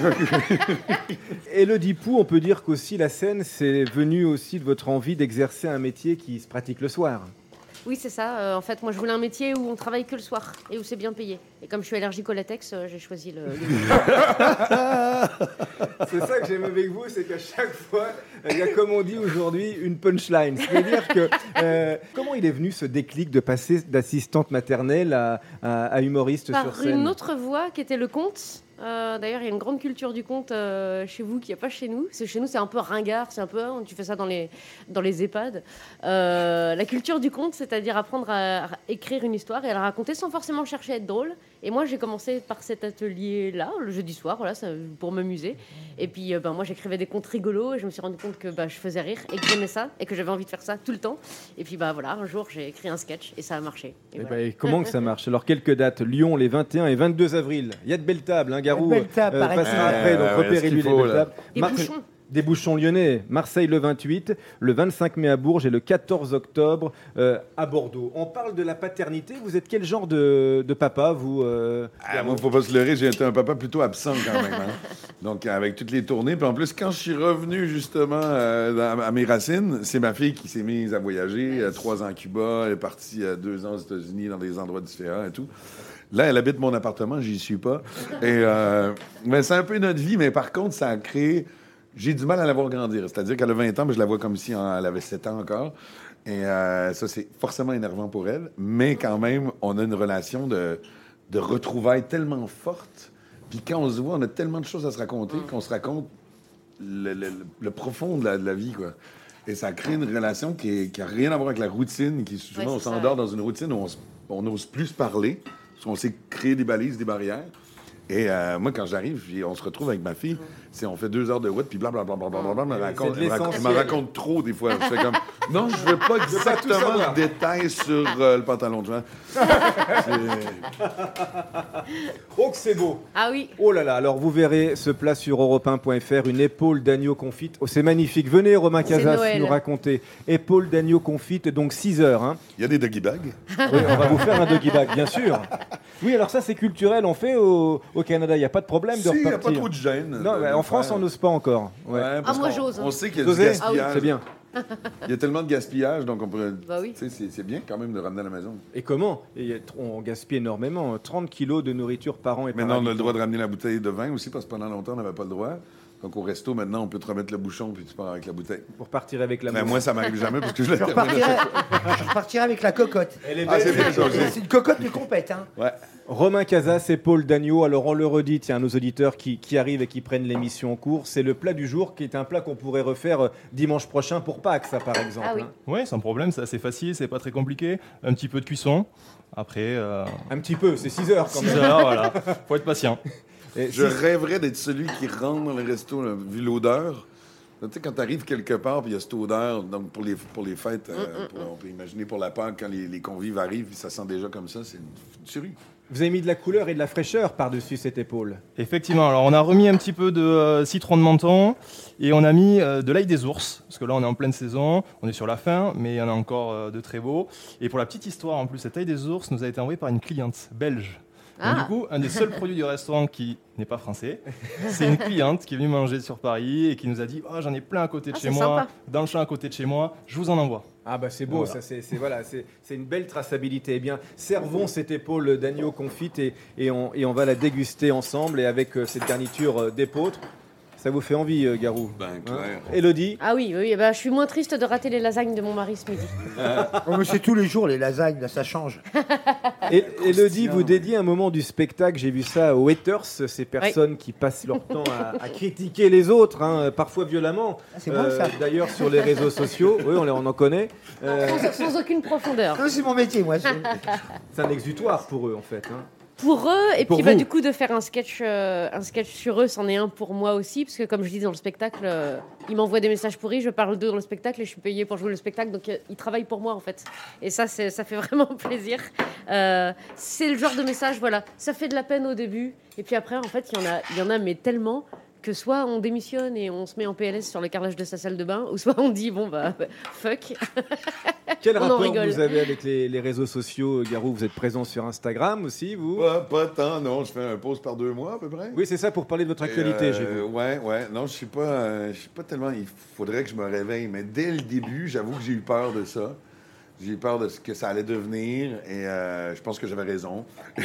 Elodie Pou, on peut dire qu'aussi la scène, c'est venu aussi de votre envie d'exercer un métier qui se pratique le soir. Oui, c'est ça. En fait, moi, je voulais un métier où on travaille que le soir et où c'est bien payé. Et comme je suis allergique au latex, j'ai choisi le... C'est ça que j'aime avec vous, c'est qu'à chaque fois, il y a, comme on dit aujourd'hui, une punchline. C'est-à-dire que comment il est venu ce déclic de passer d'assistante maternelle à humoriste sur Par scène? une autre voie qui était le conte. D'ailleurs, il y a une grande culture du conte chez vous qu'il n'y a pas chez nous. Chez nous, c'est un peu ringard, c'est un peu, tu fais ça dans les EHPAD. La culture du conte, c'est-à-dire apprendre à écrire une histoire et à la raconter sans forcément chercher à être drôle. Et moi, j'ai commencé par cet atelier-là, le jeudi soir, voilà, pour m'amuser. Et puis, moi, j'écrivais des contes rigolos et je me suis rendu compte que je faisais rire et que j'aimais ça et que j'avais envie de faire ça tout le temps. Et puis, voilà, un jour, j'ai écrit un sketch et ça a marché. Et voilà. Et comment que ça marche? Alors, quelques dates. Lyon, les 21 et 22 avril. Il y a de belles tables, hein, Garou. Belle table, Passera après, donc repérez-lui les belles tables. Des bouchons. Des bouchons lyonnais, Marseille le 28, le 25 mai à Bourges et le 14 octobre à Bordeaux. On parle de la paternité. Vous êtes quel genre de papa, vous Moi, faut pas se leurrer, j'ai été un papa plutôt absent quand même. Hein. Donc, avec toutes les tournées. Puis en plus, quand je suis revenu justement à mes racines, c'est ma fille qui s'est mise à voyager. 3 ans à Cuba, elle est partie 2 ans aux États-Unis dans des endroits différents et tout. Là, elle habite mon appartement, j'y suis pas. Et mais c'est un peu notre vie, mais par contre, ça a créé... J'ai du mal à la voir grandir. C'est-à-dire qu'elle a 20 ans, mais je la vois comme si elle avait 7 ans encore. Et ça, c'est forcément énervant pour elle. Mais quand même, on a une relation de retrouvailles tellement forte. Puis quand on se voit, on a tellement de choses à se raconter qu'on se raconte le profond de la vie, quoi. Et ça crée une relation qui a rien à voir avec la routine. Souvent, on s'endort dans une routine où on n'ose plus se parler. Parce qu'on s'est créé des balises, des barrières. Et moi, quand j'arrive, on se retrouve avec ma fille. On fait 2 heures de route, puis blablabla. Elle me raconte trop, des fois. Je fais comme, non, je veux pas exactement le détail sur le pantalon de Jean. Oh, que c'est beau! Ah oui. Oh là là, alors vous verrez ce plat sur europe1.fr, une épaule d'agneau confite. Oh, c'est magnifique. Venez, Romain Casas, nous raconter. Épaule d'agneau confite, donc 6 heures. Hein. Il y a des doggy bags. Oui, on va vous faire un doggy bag, bien sûr. Oui, alors ça, c'est culturel. On fait au Canada, il n'y a pas de problème de repartir. Il n'y a pas trop de gêne. Non, en France, on n'ose pas encore. Ouais. Moi, j'ose. On sait qu'il y a du gaspillage. C'est bien. Il y a tellement de gaspillage, donc on pourrait. Bah oui. C'est bien quand même de ramener à la maison. Et comment? On gaspille énormément. 30 kilos de nourriture par an. Et maintenant, on a le droit de ramener la bouteille de vin aussi, parce que pendant longtemps, on n'avait pas le droit. Donc au resto, maintenant, on peut te remettre le bouchon, puis tu pars avec la bouteille. Pour partir avec la Mais bouteille. moi, ça m'arrive jamais, parce que je la Je repartirai avec la cocotte. Elle est c'est bien ça aussi. C'est une cocotte de compète. Hein. Ouais. Romain Casas, épaule d'agneau. Alors on le redit, tiens, nos auditeurs qui arrivent et qui prennent l'émission en cours, c'est le plat du jour qui est un plat qu'on pourrait refaire dimanche prochain pour Pâques, ça par exemple. Ah oui. Hein. Oui, sans problème, c'est assez facile, c'est pas très compliqué. Un petit peu de cuisson. Après, Un petit peu, c'est 6 heures quand 6 même. heures, voilà. Faut être patient. Et Je rêverais d'être celui qui rentre dans le resto, là, vu l'odeur, Tu sais, quand tu arrives quelque part, puis il y a cette odeur, donc pour les fêtes, on peut imaginer pour la Pâques, quand les convives arrivent, puis ça sent déjà comme ça, c'est une tuerie. Vous avez mis de la couleur et de la fraîcheur par-dessus cette épaule. Effectivement, alors on a remis un petit peu de citron de menton et on a mis de l'ail des ours, parce que là on est en pleine saison, on est sur la fin, mais il y en a encore de très beaux. Et pour la petite histoire, en plus, cet ail des ours nous a été envoyé par une cliente belge. Donc, du coup, un des seuls produits du restaurant qui n'est pas français, c'est une cliente qui est venue manger sur Paris et qui nous a dit « Oh, j'en ai plein à côté de chez moi, sympa. dans le champ à côté de chez moi, je vous en envoie. » Ah bah c'est beau, Voilà. ça c'est une belle traçabilité. Eh bien, servons cette épaule d'agneau confite et on va la déguster ensemble et avec cette garniture d'épeautre. Ça vous fait envie, Garou? Ben, clair. Élodie? Ah oui, oui, bah, je suis moins triste de rater les lasagnes de mon mari ce midi. Oh, mais c'est tous les jours les lasagnes, là ça change. Et Élodie, vous dédiez un moment du spectacle, j'ai vu ça aux haters, ces personnes qui passent leur temps à critiquer les autres, hein, parfois violemment. Ah, c'est bon, ça. D'ailleurs sur les réseaux sociaux, oui, on en connaît. Sans aucune profondeur. Ah, c'est mon métier, moi. C'est un exutoire pour eux en fait. Hein. Pour eux, et Pour puis bah, vous. du coup de faire un sketch sur eux, c'en est un pour moi aussi, parce que comme je dis dans le spectacle, ils m'envoient des messages pourris, je parle d'eux dans le spectacle et je suis payée pour jouer le spectacle, donc ils travaillent pour moi en fait. Et ça fait vraiment plaisir. C'est le genre de message, voilà, ça fait de la peine au début, et puis après en fait il y en a mais tellement que soit on démissionne et on se met en PLS sur le carrelage de sa salle de bain, ou soit on dit bon bah fuck. Quel On en rapport rigole. vous avez avec les réseaux sociaux, Garou? Vous êtes présent sur Instagram aussi, vous? Pas tant, non. Je fais un pause par 2 mois, à peu près. Oui, c'est ça, pour parler de votre actualité, j'ai vu. Ouais. Non, je suis pas tellement... Il faudrait que je me réveille. Mais dès le début, j'avoue que j'ai eu peur de ça. J'ai eu peur de ce que ça allait devenir. Et je pense que j'avais raison.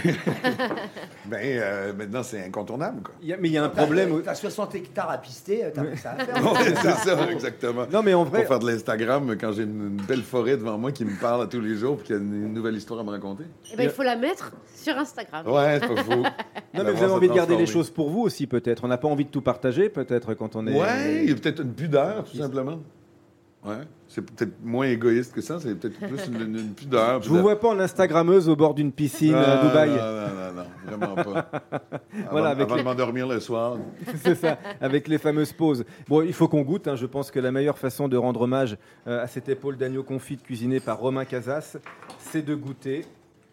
Maintenant, c'est incontournable, quoi. Mais il y a un problème... T'as 60 hectares à pister, t'as que ça à faire. Ouais, c'est ça, exactement. Non, mais en vrai... Pour faire de l'Instagram, quand j'ai une belle forêt devant moi qui me parle à tous les jours puis qu'il y a une nouvelle histoire à me raconter. Et ben il faut la mettre sur Instagram. Ouais, c'est pas fou. Non, mais vous avez envie de garder les choses pour vous aussi, peut-être. On n'a pas envie de tout partager, peut-être, quand on est... Ouais, il y a peut-être une pudeur, tout simplement. Ouais, c'est peut-être moins égoïste que ça, c'est peut-être plus une pudeur. Je vous vois pas en Instagrammeuse au bord d'une piscine à Dubaï. Non, vraiment pas. Voilà, avec avant de m'endormir le soir. C'est ça, avec les fameuses pauses. Bon, il faut qu'on goûte. Hein. Je pense que la meilleure façon de rendre hommage à cette épaule d'agneau confite cuisinée par Romain Casas, c'est de goûter.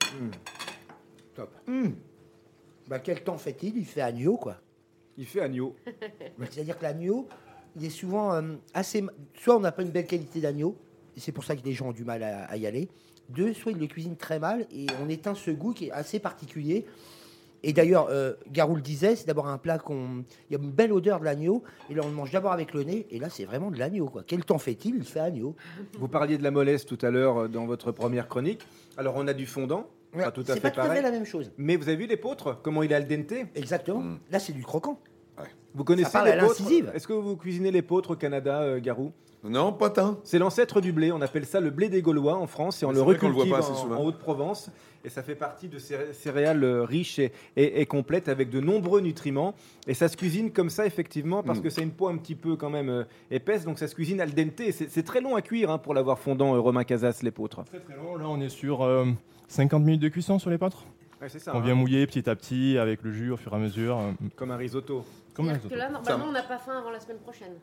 Top. Bah, quel temps fait-il? Il fait agneau, quoi. Il fait agneau. C'est-à-dire que l'agneau, il est souvent assez... Soit on n'a pas une belle qualité d'agneau, et c'est pour ça que les gens ont du mal à y aller. Deux, soit ils le cuisinent très mal, et on éteint ce goût qui est assez particulier. Et d'ailleurs, Garou le disait, c'est d'abord un plat il y a une belle odeur de l'agneau, et là on le mange d'abord avec le nez, et là c'est vraiment de l'agneau, quoi. Quel temps fait-il? Il fait agneau. Vous parliez de la mollesse tout à l'heure dans votre première chronique. Alors on a du fondant, pas tout à C'est fait pas tout à fait pareil. la même chose. Mais vous avez vu l'épeautre? Comment il est al dente? Exactement. Là c'est du croquant. Vous connaissez parle à l'épeautre? l'incisive. Est-ce que vous cuisinez l'épeautre au Canada, Garou? Non, pas tant. C'est l'ancêtre du blé, on appelle ça le blé des Gaulois en France et on C'est le vrai qu'on le recultive voit pas assez souvent. en Haute-Provence et ça fait partie de ces céréales riches et complètes avec de nombreux nutriments et ça se cuisine comme ça effectivement parce que c'est une peau un petit peu quand même épaisse donc ça se cuisine al dente et c'est très long à cuire hein, pour l'avoir fondant Romain Casas l'épeautre. Très très long, là on est sur 50 minutes de cuisson sur les pâtres. Ouais, c'est ça, On hein, vient mouiller petit à petit avec le jus au fur et à mesure. comme un risotto. Comme un C'est-à-dire que là, normalement, on n'a pas faim avant la semaine prochaine.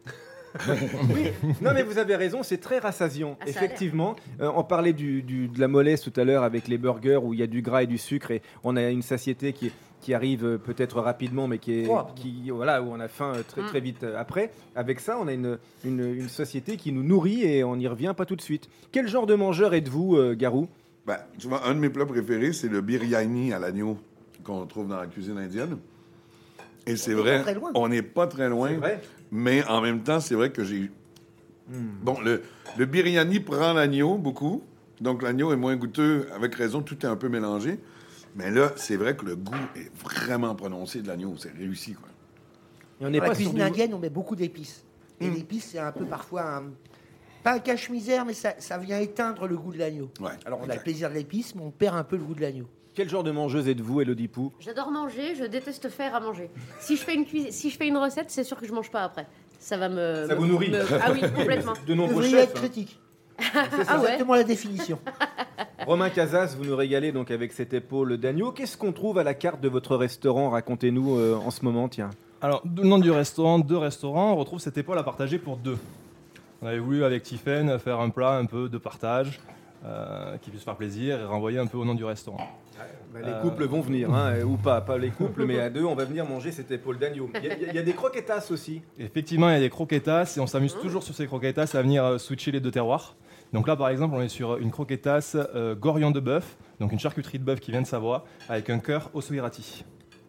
Non mais vous avez raison, c'est très rassasiant. Ah, ça a Effectivement, on parlait de la mollesse tout à l'heure avec les burgers où il y a du gras et du sucre et on a une satiété qui arrive peut-être rapidement mais voilà, où on a faim très vite après. Avec ça, on a une société qui nous nourrit et on n'y revient pas tout de suite. Quel genre de mangeur êtes-vous, Garou? Ben, tu vois, un de mes plats préférés, c'est le biryani à l'agneau qu'on trouve dans la cuisine indienne. Et c'est vrai, pas très loin. on n'est pas très loin. C'est vrai. Mais en même temps, c'est vrai que j'ai... Bon, le biryani prend l'agneau beaucoup. Donc, l'agneau est moins goûteux. Avec raison, tout est un peu mélangé. Mais là, c'est vrai que le goût est vraiment prononcé de l'agneau. C'est réussi, quoi. Et on n'est Dans la pas sur cuisine du... indienne, on met beaucoup d'épices. Et l'épice, c'est un peu parfois pas un cache-misère, mais ça vient éteindre le goût de l'agneau. Ouais, Alors, on a le exact. plaisir de l'épice, mais on perd un peu le goût de l'agneau. Quel genre de mangeuse êtes-vous, Élodie Pou? J'adore manger, je déteste faire à manger. Si je fais une recette, c'est sûr que je mange pas après. Ça va me... Ça vous nourrit. Ah oui, complètement. De Vous nombreux devriez chefs. être critique. Ah C'est ouais. exactement la définition. Romain Casas, vous nous régalez donc avec cette épaule d'agneau. Qu'est-ce qu'on trouve à la carte de votre restaurant? Racontez-nous en ce moment, tiens. Alors, le nom du restaurant, 2 restaurants, on retrouve cette épaule à partager pour 2. On avait voulu, avec Tiffaine, faire un plat un peu de partage, qui puisse faire plaisir et renvoyer un peu au nom du restaurant. Les couples vont venir, ou pas les couples, mais à 2, on va venir manger cette épaule d'agneau. Il y a des croquetas aussi. Effectivement, il y a des croquetas et on s'amuse toujours sur ces croquetas à venir switcher les 2 terroirs. Donc là, par exemple, on est sur une croquetas gorion de bœuf, donc une charcuterie de bœuf qui vient de Savoie, avec un cœur ossoirati.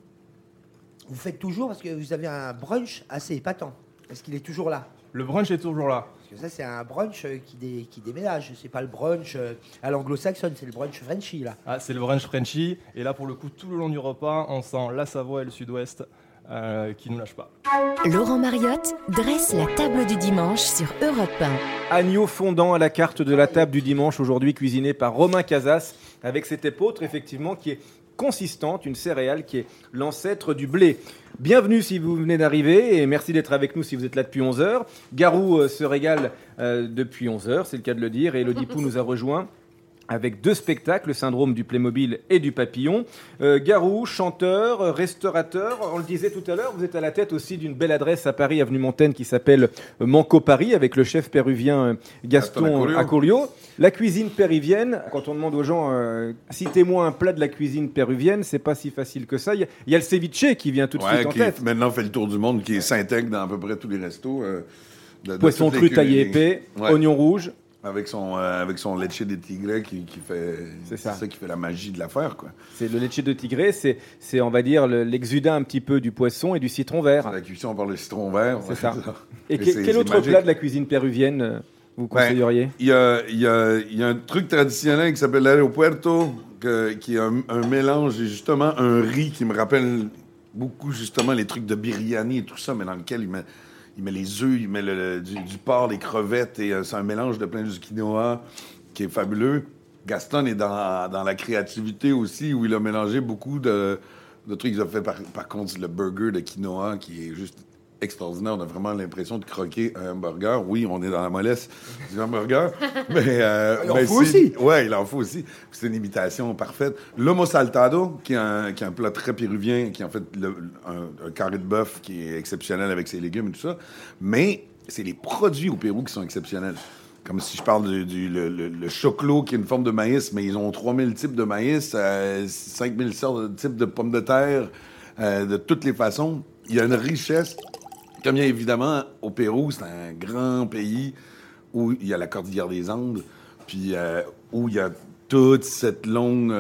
Vous faites toujours parce que vous avez un brunch assez épatant. Est-ce qu'il est toujours là? Le brunch est toujours là. Parce que ça, c'est un brunch qui déménage. C'est pas le brunch à l'anglo-saxonne, c'est le brunch Frenchy, là. Ah, c'est le brunch Frenchy. Et là, pour le coup, tout le long du repas, on sent la Savoie et le Sud-Ouest qui ne nous lâchent pas. Laurent Mariotte dresse la table du dimanche sur Europe 1. Agneau fondant à la carte de la table du dimanche, aujourd'hui cuisiné par Romain Casas, avec cette épeautre, effectivement, qui est consistante, une céréale qui est l'ancêtre du blé. Bienvenue si vous venez d'arriver et merci d'être avec nous si vous êtes là depuis 11h. Garou se régale depuis 11h, c'est le cas de le dire, et Elodie Pou nous a rejoint avec 2 spectacles, le syndrome du Playmobil et du papillon. Garou, chanteur, restaurateur, on le disait tout à l'heure, vous êtes à la tête aussi d'une belle adresse à Paris, avenue Montaigne, qui s'appelle Manco Paris, avec le chef péruvien Gaston Acurio. La cuisine péruvienne, quand on demande aux gens, citez-moi un plat de la cuisine péruvienne, c'est pas si facile que ça. Il y a le ceviche qui vient tout de suite en tête. Maintenant fait le tour du monde, qui s'intègre dans à peu près tous les restos. Poisson cru taillé épais, oignon rouge. Avec son leche de tigre qui fait... C'est ça qui fait la magie de l'affaire, quoi. C'est le leche de tigre, c'est on va dire, l'exudat un petit peu du poisson et du citron vert. La cuisson par le citron vert. C'est ça. Et quel autre plat de la cuisine péruvienne vous conseilleriez? Il y a un truc traditionnel qui s'appelle l'aeropuerto, qui est un mélange, et justement, un riz qui me rappelle beaucoup, justement, les trucs de biryani et tout ça, mais dans lequel il met les œufs, il met du porc, les crevettes, et c'est un mélange de plein de quinoa qui est fabuleux. Gaston est dans la créativité aussi, où il a mélangé beaucoup de trucs. Il a fait, par contre, le burger de quinoa, qui est juste extraordinaire. On a vraiment l'impression de croquer un hamburger. Oui, on est dans la mollesse du hamburger, mais... il en faut aussi. Ouais, il en faut aussi. C'est une imitation parfaite. L'homo saltado, qui est un plat très péruvien, qui est en fait un carré de bœuf qui est exceptionnel avec ses légumes et tout ça. Mais c'est les produits au Pérou qui sont exceptionnels. Comme si je parle le choclo, qui est une forme de maïs, mais ils ont 3000 types de maïs, 5000 sortes de types de pommes de terre, de toutes les façons. Il y a une richesse. Comme il y a évidemment au Pérou, c'est un grand pays où il y a la cordillère des Andes, puis où il y a toute cette longue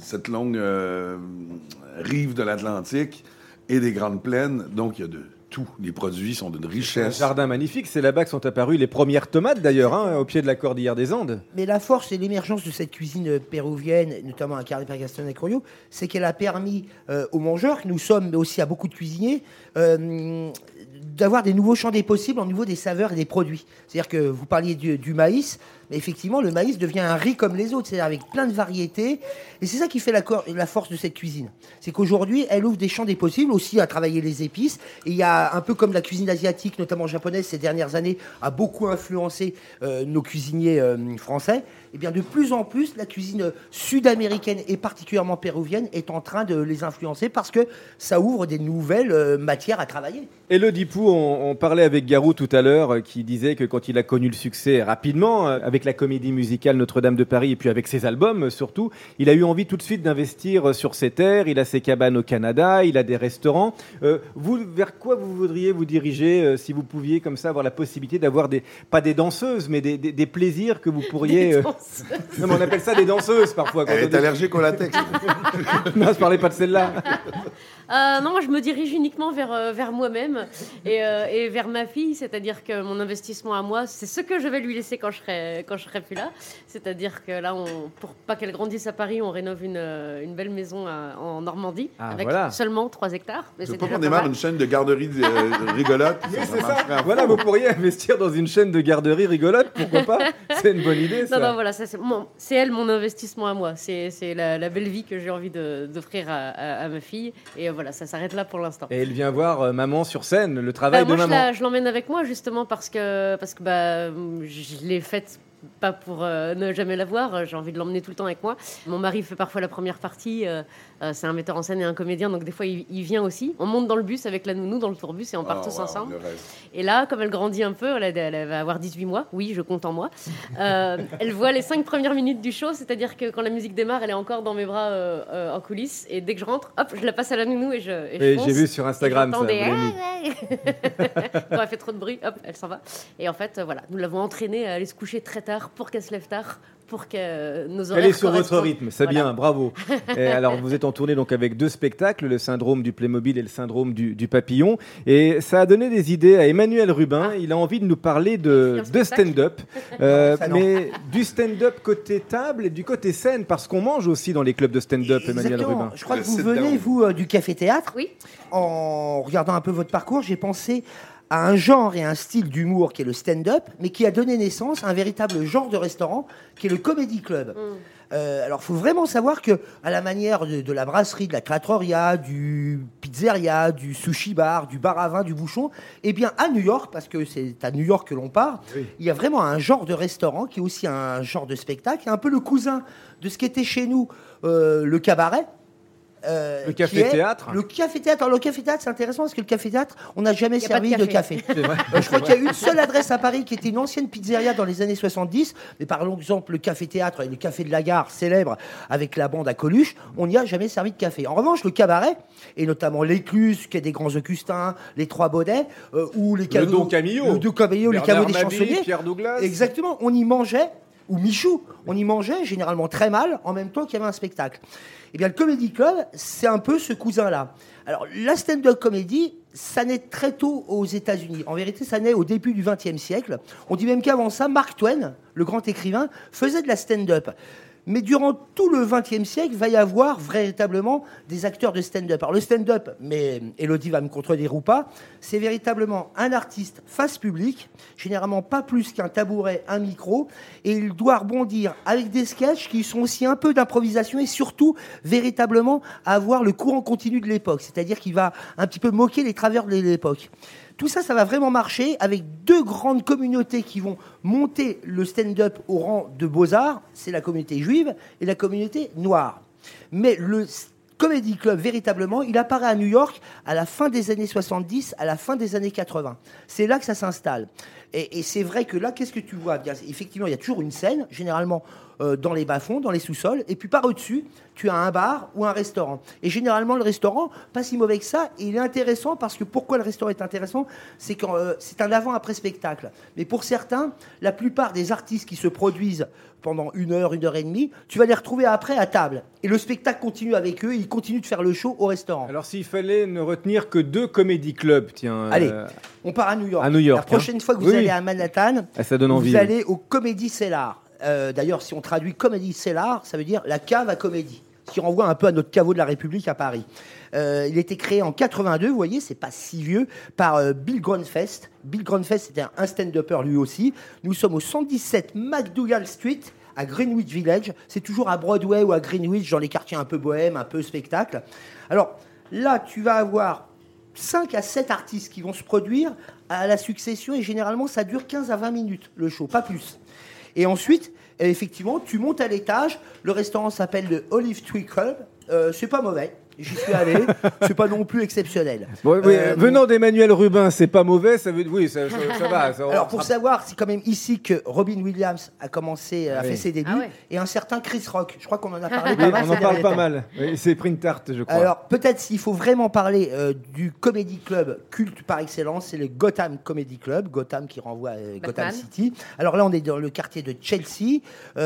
rive de l'Atlantique et des grandes plaines. Donc il y a de tout. Les produits sont d'une richesse. Un jardin magnifique, c'est là-bas que sont apparues les premières tomates d'ailleurs, au pied de la cordillère des Andes. Mais la force et l'émergence de cette cuisine péruvienne, notamment à Carré par Gaston Acurio, c'est qu'elle a permis aux mangeurs, que nous sommes, mais aussi à beaucoup de cuisiniers, d'avoir des nouveaux champs des possibles au niveau des saveurs et des produits. C'est-à-dire que vous parliez du maïs, mais effectivement, le maïs devient un riz comme les autres, c'est-à-dire avec plein de variétés. Et c'est ça qui fait la force de cette cuisine. C'est qu'aujourd'hui, elle ouvre des champs des possibles aussi à travailler les épices. Et il y a un peu comme la cuisine asiatique, notamment japonaise, ces dernières années, a beaucoup influencé nos cuisiniers français. Et bien de plus en plus, la cuisine sud-américaine et particulièrement péruvienne est en train de les influencer parce que ça ouvre des nouvelles matières à travailler. Elodie Pou, on parlait avec Garou tout à l'heure, qui disait que quand il a connu le succès rapidement, avec la comédie musicale Notre-Dame de Paris et puis avec ses albums surtout, il a eu envie tout de suite d'investir sur ses terres. Il a ses cabanes au Canada, il a des restaurants. Vous, vers quoi vous voudriez vous diriger si vous pouviez comme ça avoir la possibilité d'avoir pas des danseuses, mais des plaisirs que vous pourriez... Non, mais on appelle ça des danseuses parfois. Elle est allergique au latex. Non, je parlais pas de celle-là. Non, moi je me dirige uniquement vers moi-même et vers ma fille, c'est-à-dire que mon investissement à moi, c'est ce que je vais lui laisser quand je serai plus là. C'est-à-dire que là, pour pas qu'elle grandisse à Paris, on rénove une belle maison en Normandie avec seulement 3 hectares. Mais c'est pourquoi on démarre une chaîne de garderie rigolote? Oui, c'est ça. Voilà, vous pourriez investir dans une chaîne de garderie rigolote, pourquoi pas? C'est une bonne idée, ça. Non, voilà, c'est elle mon investissement à moi. C'est la belle vie que j'ai envie d'offrir à ma fille. Et voilà, ça s'arrête là pour l'instant. Et elle vient voir maman sur scène, le travail de maman. Je l'emmène avec moi justement parce que je l'ai faite pas pour ne jamais la voir, j'ai envie de l'emmener tout le temps avec moi. Mon mari fait parfois la première partie, c'est un metteur en scène et un comédien, donc des fois il vient aussi. On monte dans le bus avec la nounou dans le tourbus et on part tous ensemble. Et là, comme elle grandit un peu, elle va avoir 18 mois, oui, je compte en moi, elle voit les 5 premières minutes du show, c'est-à-dire que quand la musique démarre, elle est encore dans mes bras en coulisses, et dès que je rentre, hop, je la passe à la nounou et je fonce. J'ai vu sur Instagram ça. Quand elle fait trop de bruit, hop, elle s'en va. Et en fait, voilà, nous l'avons entraînée à aller se coucher très tard pour qu'elle se lève tard, pour que nos horaires Elle est sur votre correspondent. rythme, c'est bien, bravo. Et alors, vous êtes en tournée donc avec 2 spectacles, le syndrome du Playmobil et le syndrome du papillon. Et ça a donné des idées à Emmanuel Rubin. Il a envie de nous parler de stand-up. Mais du stand-up côté table et du côté scène, parce qu'on mange aussi dans les clubs de stand-up, Emmanuel Exactement. Rubin. Je crois que vous venez, du café-théâtre. Oui. En regardant un peu votre parcours, j'ai pensé à un genre et un style d'humour qui est le stand-up, mais qui a donné naissance à un véritable genre de restaurant qui est le comedy club. Alors, il faut vraiment savoir que, à la manière de la brasserie, de la trattoria, du pizzeria, du sushi bar, du bar à vin, du bouchon, eh bien, à New York, parce que c'est à New York que l'on part, il y a vraiment un genre de restaurant qui est aussi un genre de spectacle, un peu le cousin de ce qui était chez nous le cabaret. Le café-théâtre. Le café-théâtre. Alors, le café-théâtre, c'est intéressant parce que le café-théâtre, on n'a jamais servi de café. C'est vrai. Je crois qu'il y a une seule adresse à Paris qui était une ancienne pizzeria dans les années 70. Mais par exemple, le café-théâtre et le café de la gare, célèbre avec la bande à Coluche, on n'y a jamais servi de café. En revanche, le cabaret, et notamment l'Écluse, qui est des grands Augustins, les Trois Baudets, ou les caveaux. Le Don Camillo. Le Don Camillo, les caveaux des Mabille, chansonniers. Pierre Douglas. Exactement. On y mangeait, ou Michou, on y mangeait généralement très mal, en même temps qu'il y avait un spectacle. Eh bien, le Comedy Club, c'est un peu ce cousin-là. Alors, la stand-up comedy, ça naît très tôt aux États-Unis. En vérité, ça naît au début du XXe siècle. On dit même qu'avant ça, Mark Twain, le grand écrivain, faisait de la stand-up. Mais durant tout le XXe siècle, il va y avoir véritablement des acteurs de stand-up. Alors le stand-up, mais Élodie va me contredire ou pas, c'est véritablement un artiste face public, généralement pas plus qu'un tabouret, un micro, et il doit rebondir avec des sketchs qui sont aussi un peu d'improvisation et surtout véritablement avoir le courant continu de l'époque. C'est-à-dire qu'il va un petit peu moquer les travers de l'époque. Tout ça, ça va vraiment marcher avec 2 grandes communautés qui vont monter le stand-up au rang de beaux-arts. C'est la communauté juive et la communauté noire. Mais le Comedy Club, véritablement, il apparaît à New York à la fin des années 70, à la fin des années 80. C'est là que ça s'installe. Et c'est vrai que là, qu'est-ce que tu vois ? Bien, effectivement, il y a toujours une scène, généralement dans les bas-fonds, dans les sous-sols, et puis par au-dessus, tu as un bar ou un restaurant. Et généralement, le restaurant, pas si mauvais que ça, et il est intéressant parce que pourquoi le restaurant est intéressant ? C'est quand c'est un avant-après spectacle. Mais pour certains, la plupart des artistes qui se produisent pendant 1 heure, 1 heure et demie, tu vas les retrouver après à table. Et le spectacle continue avec eux, ils continuent de faire le show au restaurant. Alors, s'il fallait ne retenir que 2 comédie clubs, tiens. Allez, on part à New York. À New York. La prochaine fois que vous allez à Manhattan, ça donne envie, vous allez au Comedy Cellar. D'ailleurs, si on traduit Comedy Cellar, ça veut dire la cave à comédie, ce qui renvoie un peu à notre caveau de la République à Paris. Il a été créé en 82, vous voyez, c'est pas si vieux, par Bill Grunfest. Bill Grunfest, c'était un stand-upper lui aussi. Nous sommes au 117 McDougal Street, à Greenwich Village. C'est toujours à Broadway ou à Greenwich, dans les quartiers un peu bohèmes, un peu spectacle. Alors là, tu vas avoir 5 à 7 artistes qui vont se produire à la succession et généralement, ça dure 15 à 20 minutes, le show, pas plus. Et ensuite, effectivement, tu montes à l'étage. Le restaurant s'appelle le Olive Tree Club. C'est pas mauvais. J'y suis allé. C'est pas non plus exceptionnel. Bon, oui, venant d'Emmanuel Rubin, c'est pas mauvais. Ça veut, oui, ça va. Alors pour savoir, c'est quand même ici que Robin Williams a commencé à faire ses débuts, et un certain Chris Rock. Je crois qu'on en a parlé. Oui, on en parle pas mal. Oui, il s'est pris une tarte, je crois. Alors peut-être s'il faut vraiment parler du comedy club culte par excellence, c'est le Gotham Comedy Club. Gotham qui renvoie à Gotham City. Alors là, on est dans le quartier de Chelsea.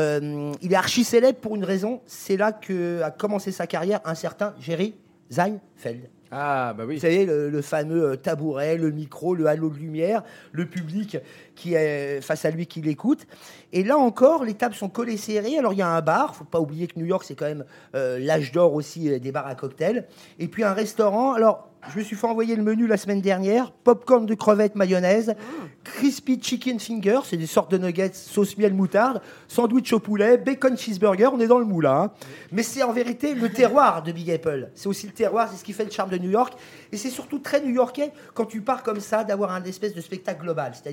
Il est archi célèbre pour une raison. C'est là qu'a commencé sa carrière un certain Jerry Seinfeld. Ah, bah oui. Vous savez, le fameux tabouret, le micro, le halo de lumière, le public qui est face à lui qui l'écoute. Et là encore, les tables sont collées serrées. Alors, il y a un bar. Il ne faut pas oublier que New York, c'est quand même l'âge d'or aussi des bars à cocktails. Et puis, un restaurant. Alors, je me suis fait envoyer le menu la semaine dernière. Popcorn de crevettes mayonnaise. Crispy chicken finger. C'est des sortes de nuggets sauce miel moutarde. Sandwich au poulet. Bacon cheeseburger. On est dans le moule, hein. Mais c'est en vérité le terroir de Big Apple. C'est aussi le terroir. C'est ce qui fait le charme de New York. Et c'est surtout très new-yorkais quand tu pars comme ça d'avoir un espèce de spectacle global. C'est-à-dire,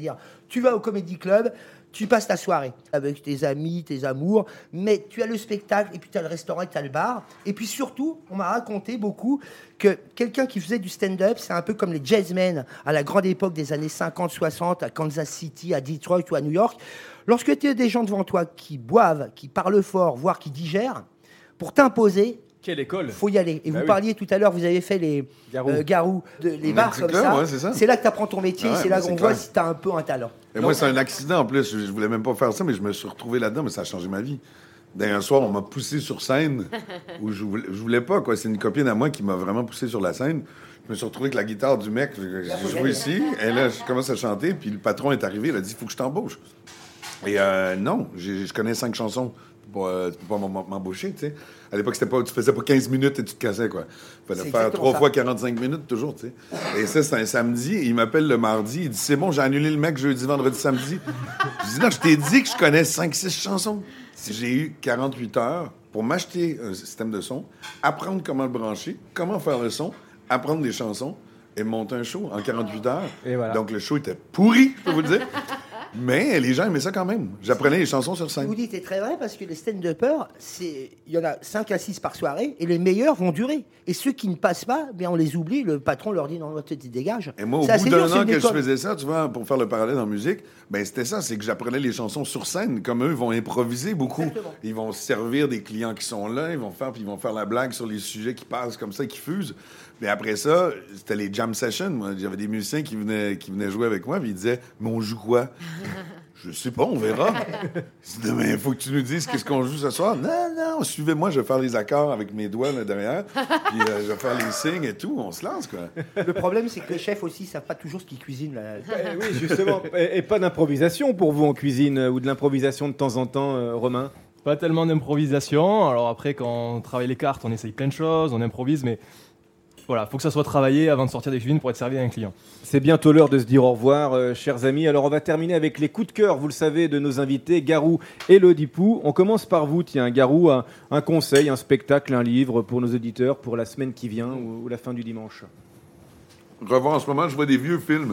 Tu vas au Comedy Club, tu passes ta soirée avec tes amis, tes amours, mais tu as le spectacle, et puis tu as le restaurant et tu as le bar. Et puis surtout, on m'a raconté beaucoup que quelqu'un qui faisait du stand-up, c'est un peu comme les jazzmen à la grande époque des années 50-60, à Kansas City, à Detroit ou à New York. Lorsque tu as des gens devant toi qui boivent, qui parlent fort, voire qui digèrent, pour t'imposer, quelle école? Faut y aller. Et Bah vous oui. parliez tout à l'heure, vous avez fait les garous, les bars comme Club, ça. ouais, c'est ça. C'est là que tu apprends ton métier, Ah ouais, c'est là mais qu'on c'est voit clair. si tu as un peu un talent. Et moi, c'est un accident en plus. Je voulais même pas faire ça, mais je me suis retrouvé là-dedans, mais ça a changé ma vie. D'un soir, on m'a poussé sur scène où je voulais pas, quoi. C'est une copine à moi qui m'a vraiment poussé sur la scène. Je me suis retrouvé avec la guitare du mec. J'ai joué ici, et là, je commence à chanter, puis le patron est arrivé, il a dit, faut que je t'embauche. Et non, je connais 5 chansons. Tu peux pas m'embaucher, tu sais. À l'époque, tu faisais pas 15 minutes et tu te cassais, quoi. Il fallait faire 3 fois 45 minutes, toujours, tu sais. Et ça, c'est un samedi. Il m'appelle le mardi. Il dit, c'est bon, j'ai annulé le mec jeudi, vendredi, samedi. Je dis, non, je t'ai dit que je connais 5-6 chansons. J'ai eu 48 heures pour m'acheter un système de son, apprendre comment le brancher, comment faire le son, apprendre des chansons et monter un show en 48 heures. Et voilà. Donc, le show était pourri, je peux vous le dire. Mais les gens aimaient ça quand même. J'apprenais les chansons sur scène. Vous dites, c'est très vrai, parce que les stand-uppers, il y en a 5 à 6 par soirée, et les meilleurs vont durer. Et ceux qui ne passent pas, bien, on les oublie, le patron leur dit, non, tu te dégages. Et moi, au C'est bout assez dur, d'un c'est an une que je école. faisais ça, tu vois, pour faire le parallèle en musique, ben c'était ça, c'est que j'apprenais les chansons sur scène. Comme eux, ils vont improviser beaucoup. Exactement. Ils vont se servir des clients qui sont là, puis ils vont faire la blague sur les sujets qui passent comme ça, qui fusent. Mais après ça, c'était les jam sessions. Moi, j'avais des musiciens qui venaient jouer avec moi, puis ils disaient, mais on joue quoi? Je sais pas, on verra. Je dis, mais il faut que tu nous dises qu'est-ce qu'on joue ce soir. Non, suivez-moi, je vais faire les accords avec mes doigts là derrière, puis je vais faire les signes et tout, on se lance, quoi. Le problème, c'est que les chefs aussi, ne savent pas toujours ce qu'ils cuisinent. Là. Oui, justement. Et pas d'improvisation pour vous en cuisine, ou de l'improvisation de temps en temps, Romain? Pas tellement d'improvisation. Alors après, quand on travaille les cartes, on essaye plein de choses, on improvise, mais voilà, faut que ça soit travaillé avant de sortir des cuisines pour être servi à un client. C'est bientôt l'heure de se dire au revoir, chers amis. Alors, on va terminer avec les coups de cœur, vous le savez, de nos invités, Garou et Lodipou. On commence par vous, tiens, Garou, un conseil, un spectacle, un livre pour nos auditeurs pour la semaine qui vient ou la fin du dimanche. Revoir en ce moment, je vois des vieux films.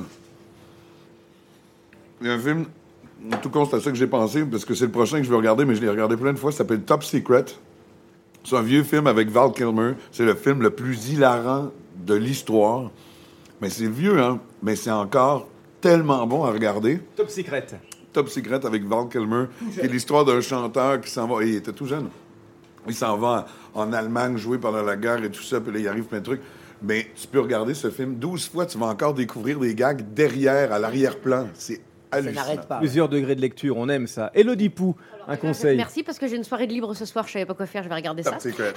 Il y a un film, tout compte, c'est à ça que j'ai pensé, parce que c'est le prochain que je vais regarder, mais je l'ai regardé plein de fois, ça s'appelle Top Secret. C'est un vieux film avec Val Kilmer. C'est le film le plus hilarant de l'histoire. Mais c'est vieux, hein? Mais c'est encore tellement bon à regarder. Top Secret. Top Secret avec Val Kilmer, qui est l'histoire d'un chanteur qui s'en va. Il était tout jeune. Il s'en va en Allemagne jouer pendant la guerre et tout ça, puis là, il arrive plein de trucs. Mais tu peux regarder ce film 12 fois, tu vas encore découvrir des gags derrière, à l'arrière-plan. C'est Ça hallucinant. n'arrête pas. Plusieurs degrés de lecture, on aime ça. Elodie Pou, un conseil. Merci parce que j'ai une soirée de libre ce soir, je savais pas quoi faire, je vais regarder ça. Top Secret.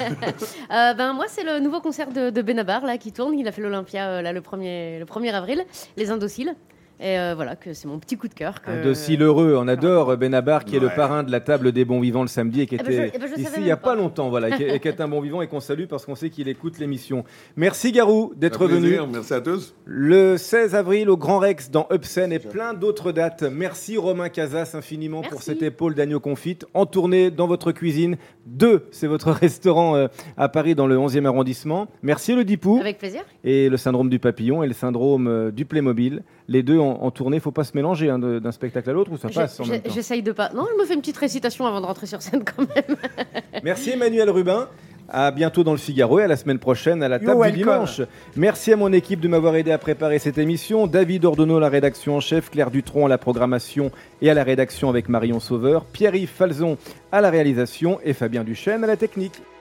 Moi, c'est le nouveau concert de Benabar là, qui tourne. Il a fait l'Olympia là, le 1er avril, Les Indociles. Et voilà, que c'est mon petit coup de cœur. Que... Un docile heureux, on adore Benabar qui est le Ouais. parrain de la table des bons vivants le samedi et qui Eh ben, était je savais ici il même n'y a pas. pas longtemps, voilà, et qui est un bon vivant et qu'on salue parce qu'on sait qu'il écoute l'émission. Merci Garou d'être Un venu. plaisir. Merci à tous. Le 16 avril au Grand Rex dans Upsen et plein d'autres dates. Merci Romain Casas infiniment pour Merci. cette épaule d'agneau confite en tournée dans votre cuisine. 2, c'est votre restaurant à Paris dans le 11e arrondissement. Merci Elodie Pou. Avec plaisir. Et le syndrome du papillon et le syndrome du Playmobil. Les deux en tournée, il ne faut pas se mélanger hein, d'un spectacle à l'autre ou ça passe en même temps. J'essaye de pas. Non, je me fais une petite récitation avant de rentrer sur scène quand même. Merci Emmanuel Rubin. À bientôt dans le Figaro et à la semaine prochaine à la table du welcome. dimanche. Merci à mon équipe de m'avoir aidé à préparer cette émission. David Ordonneau, la rédaction en chef. Claire Dutronc à la programmation et à la rédaction avec Marion Sauveur. Pierre-Yves Falzon à la réalisation et Fabien Duchesne à la technique.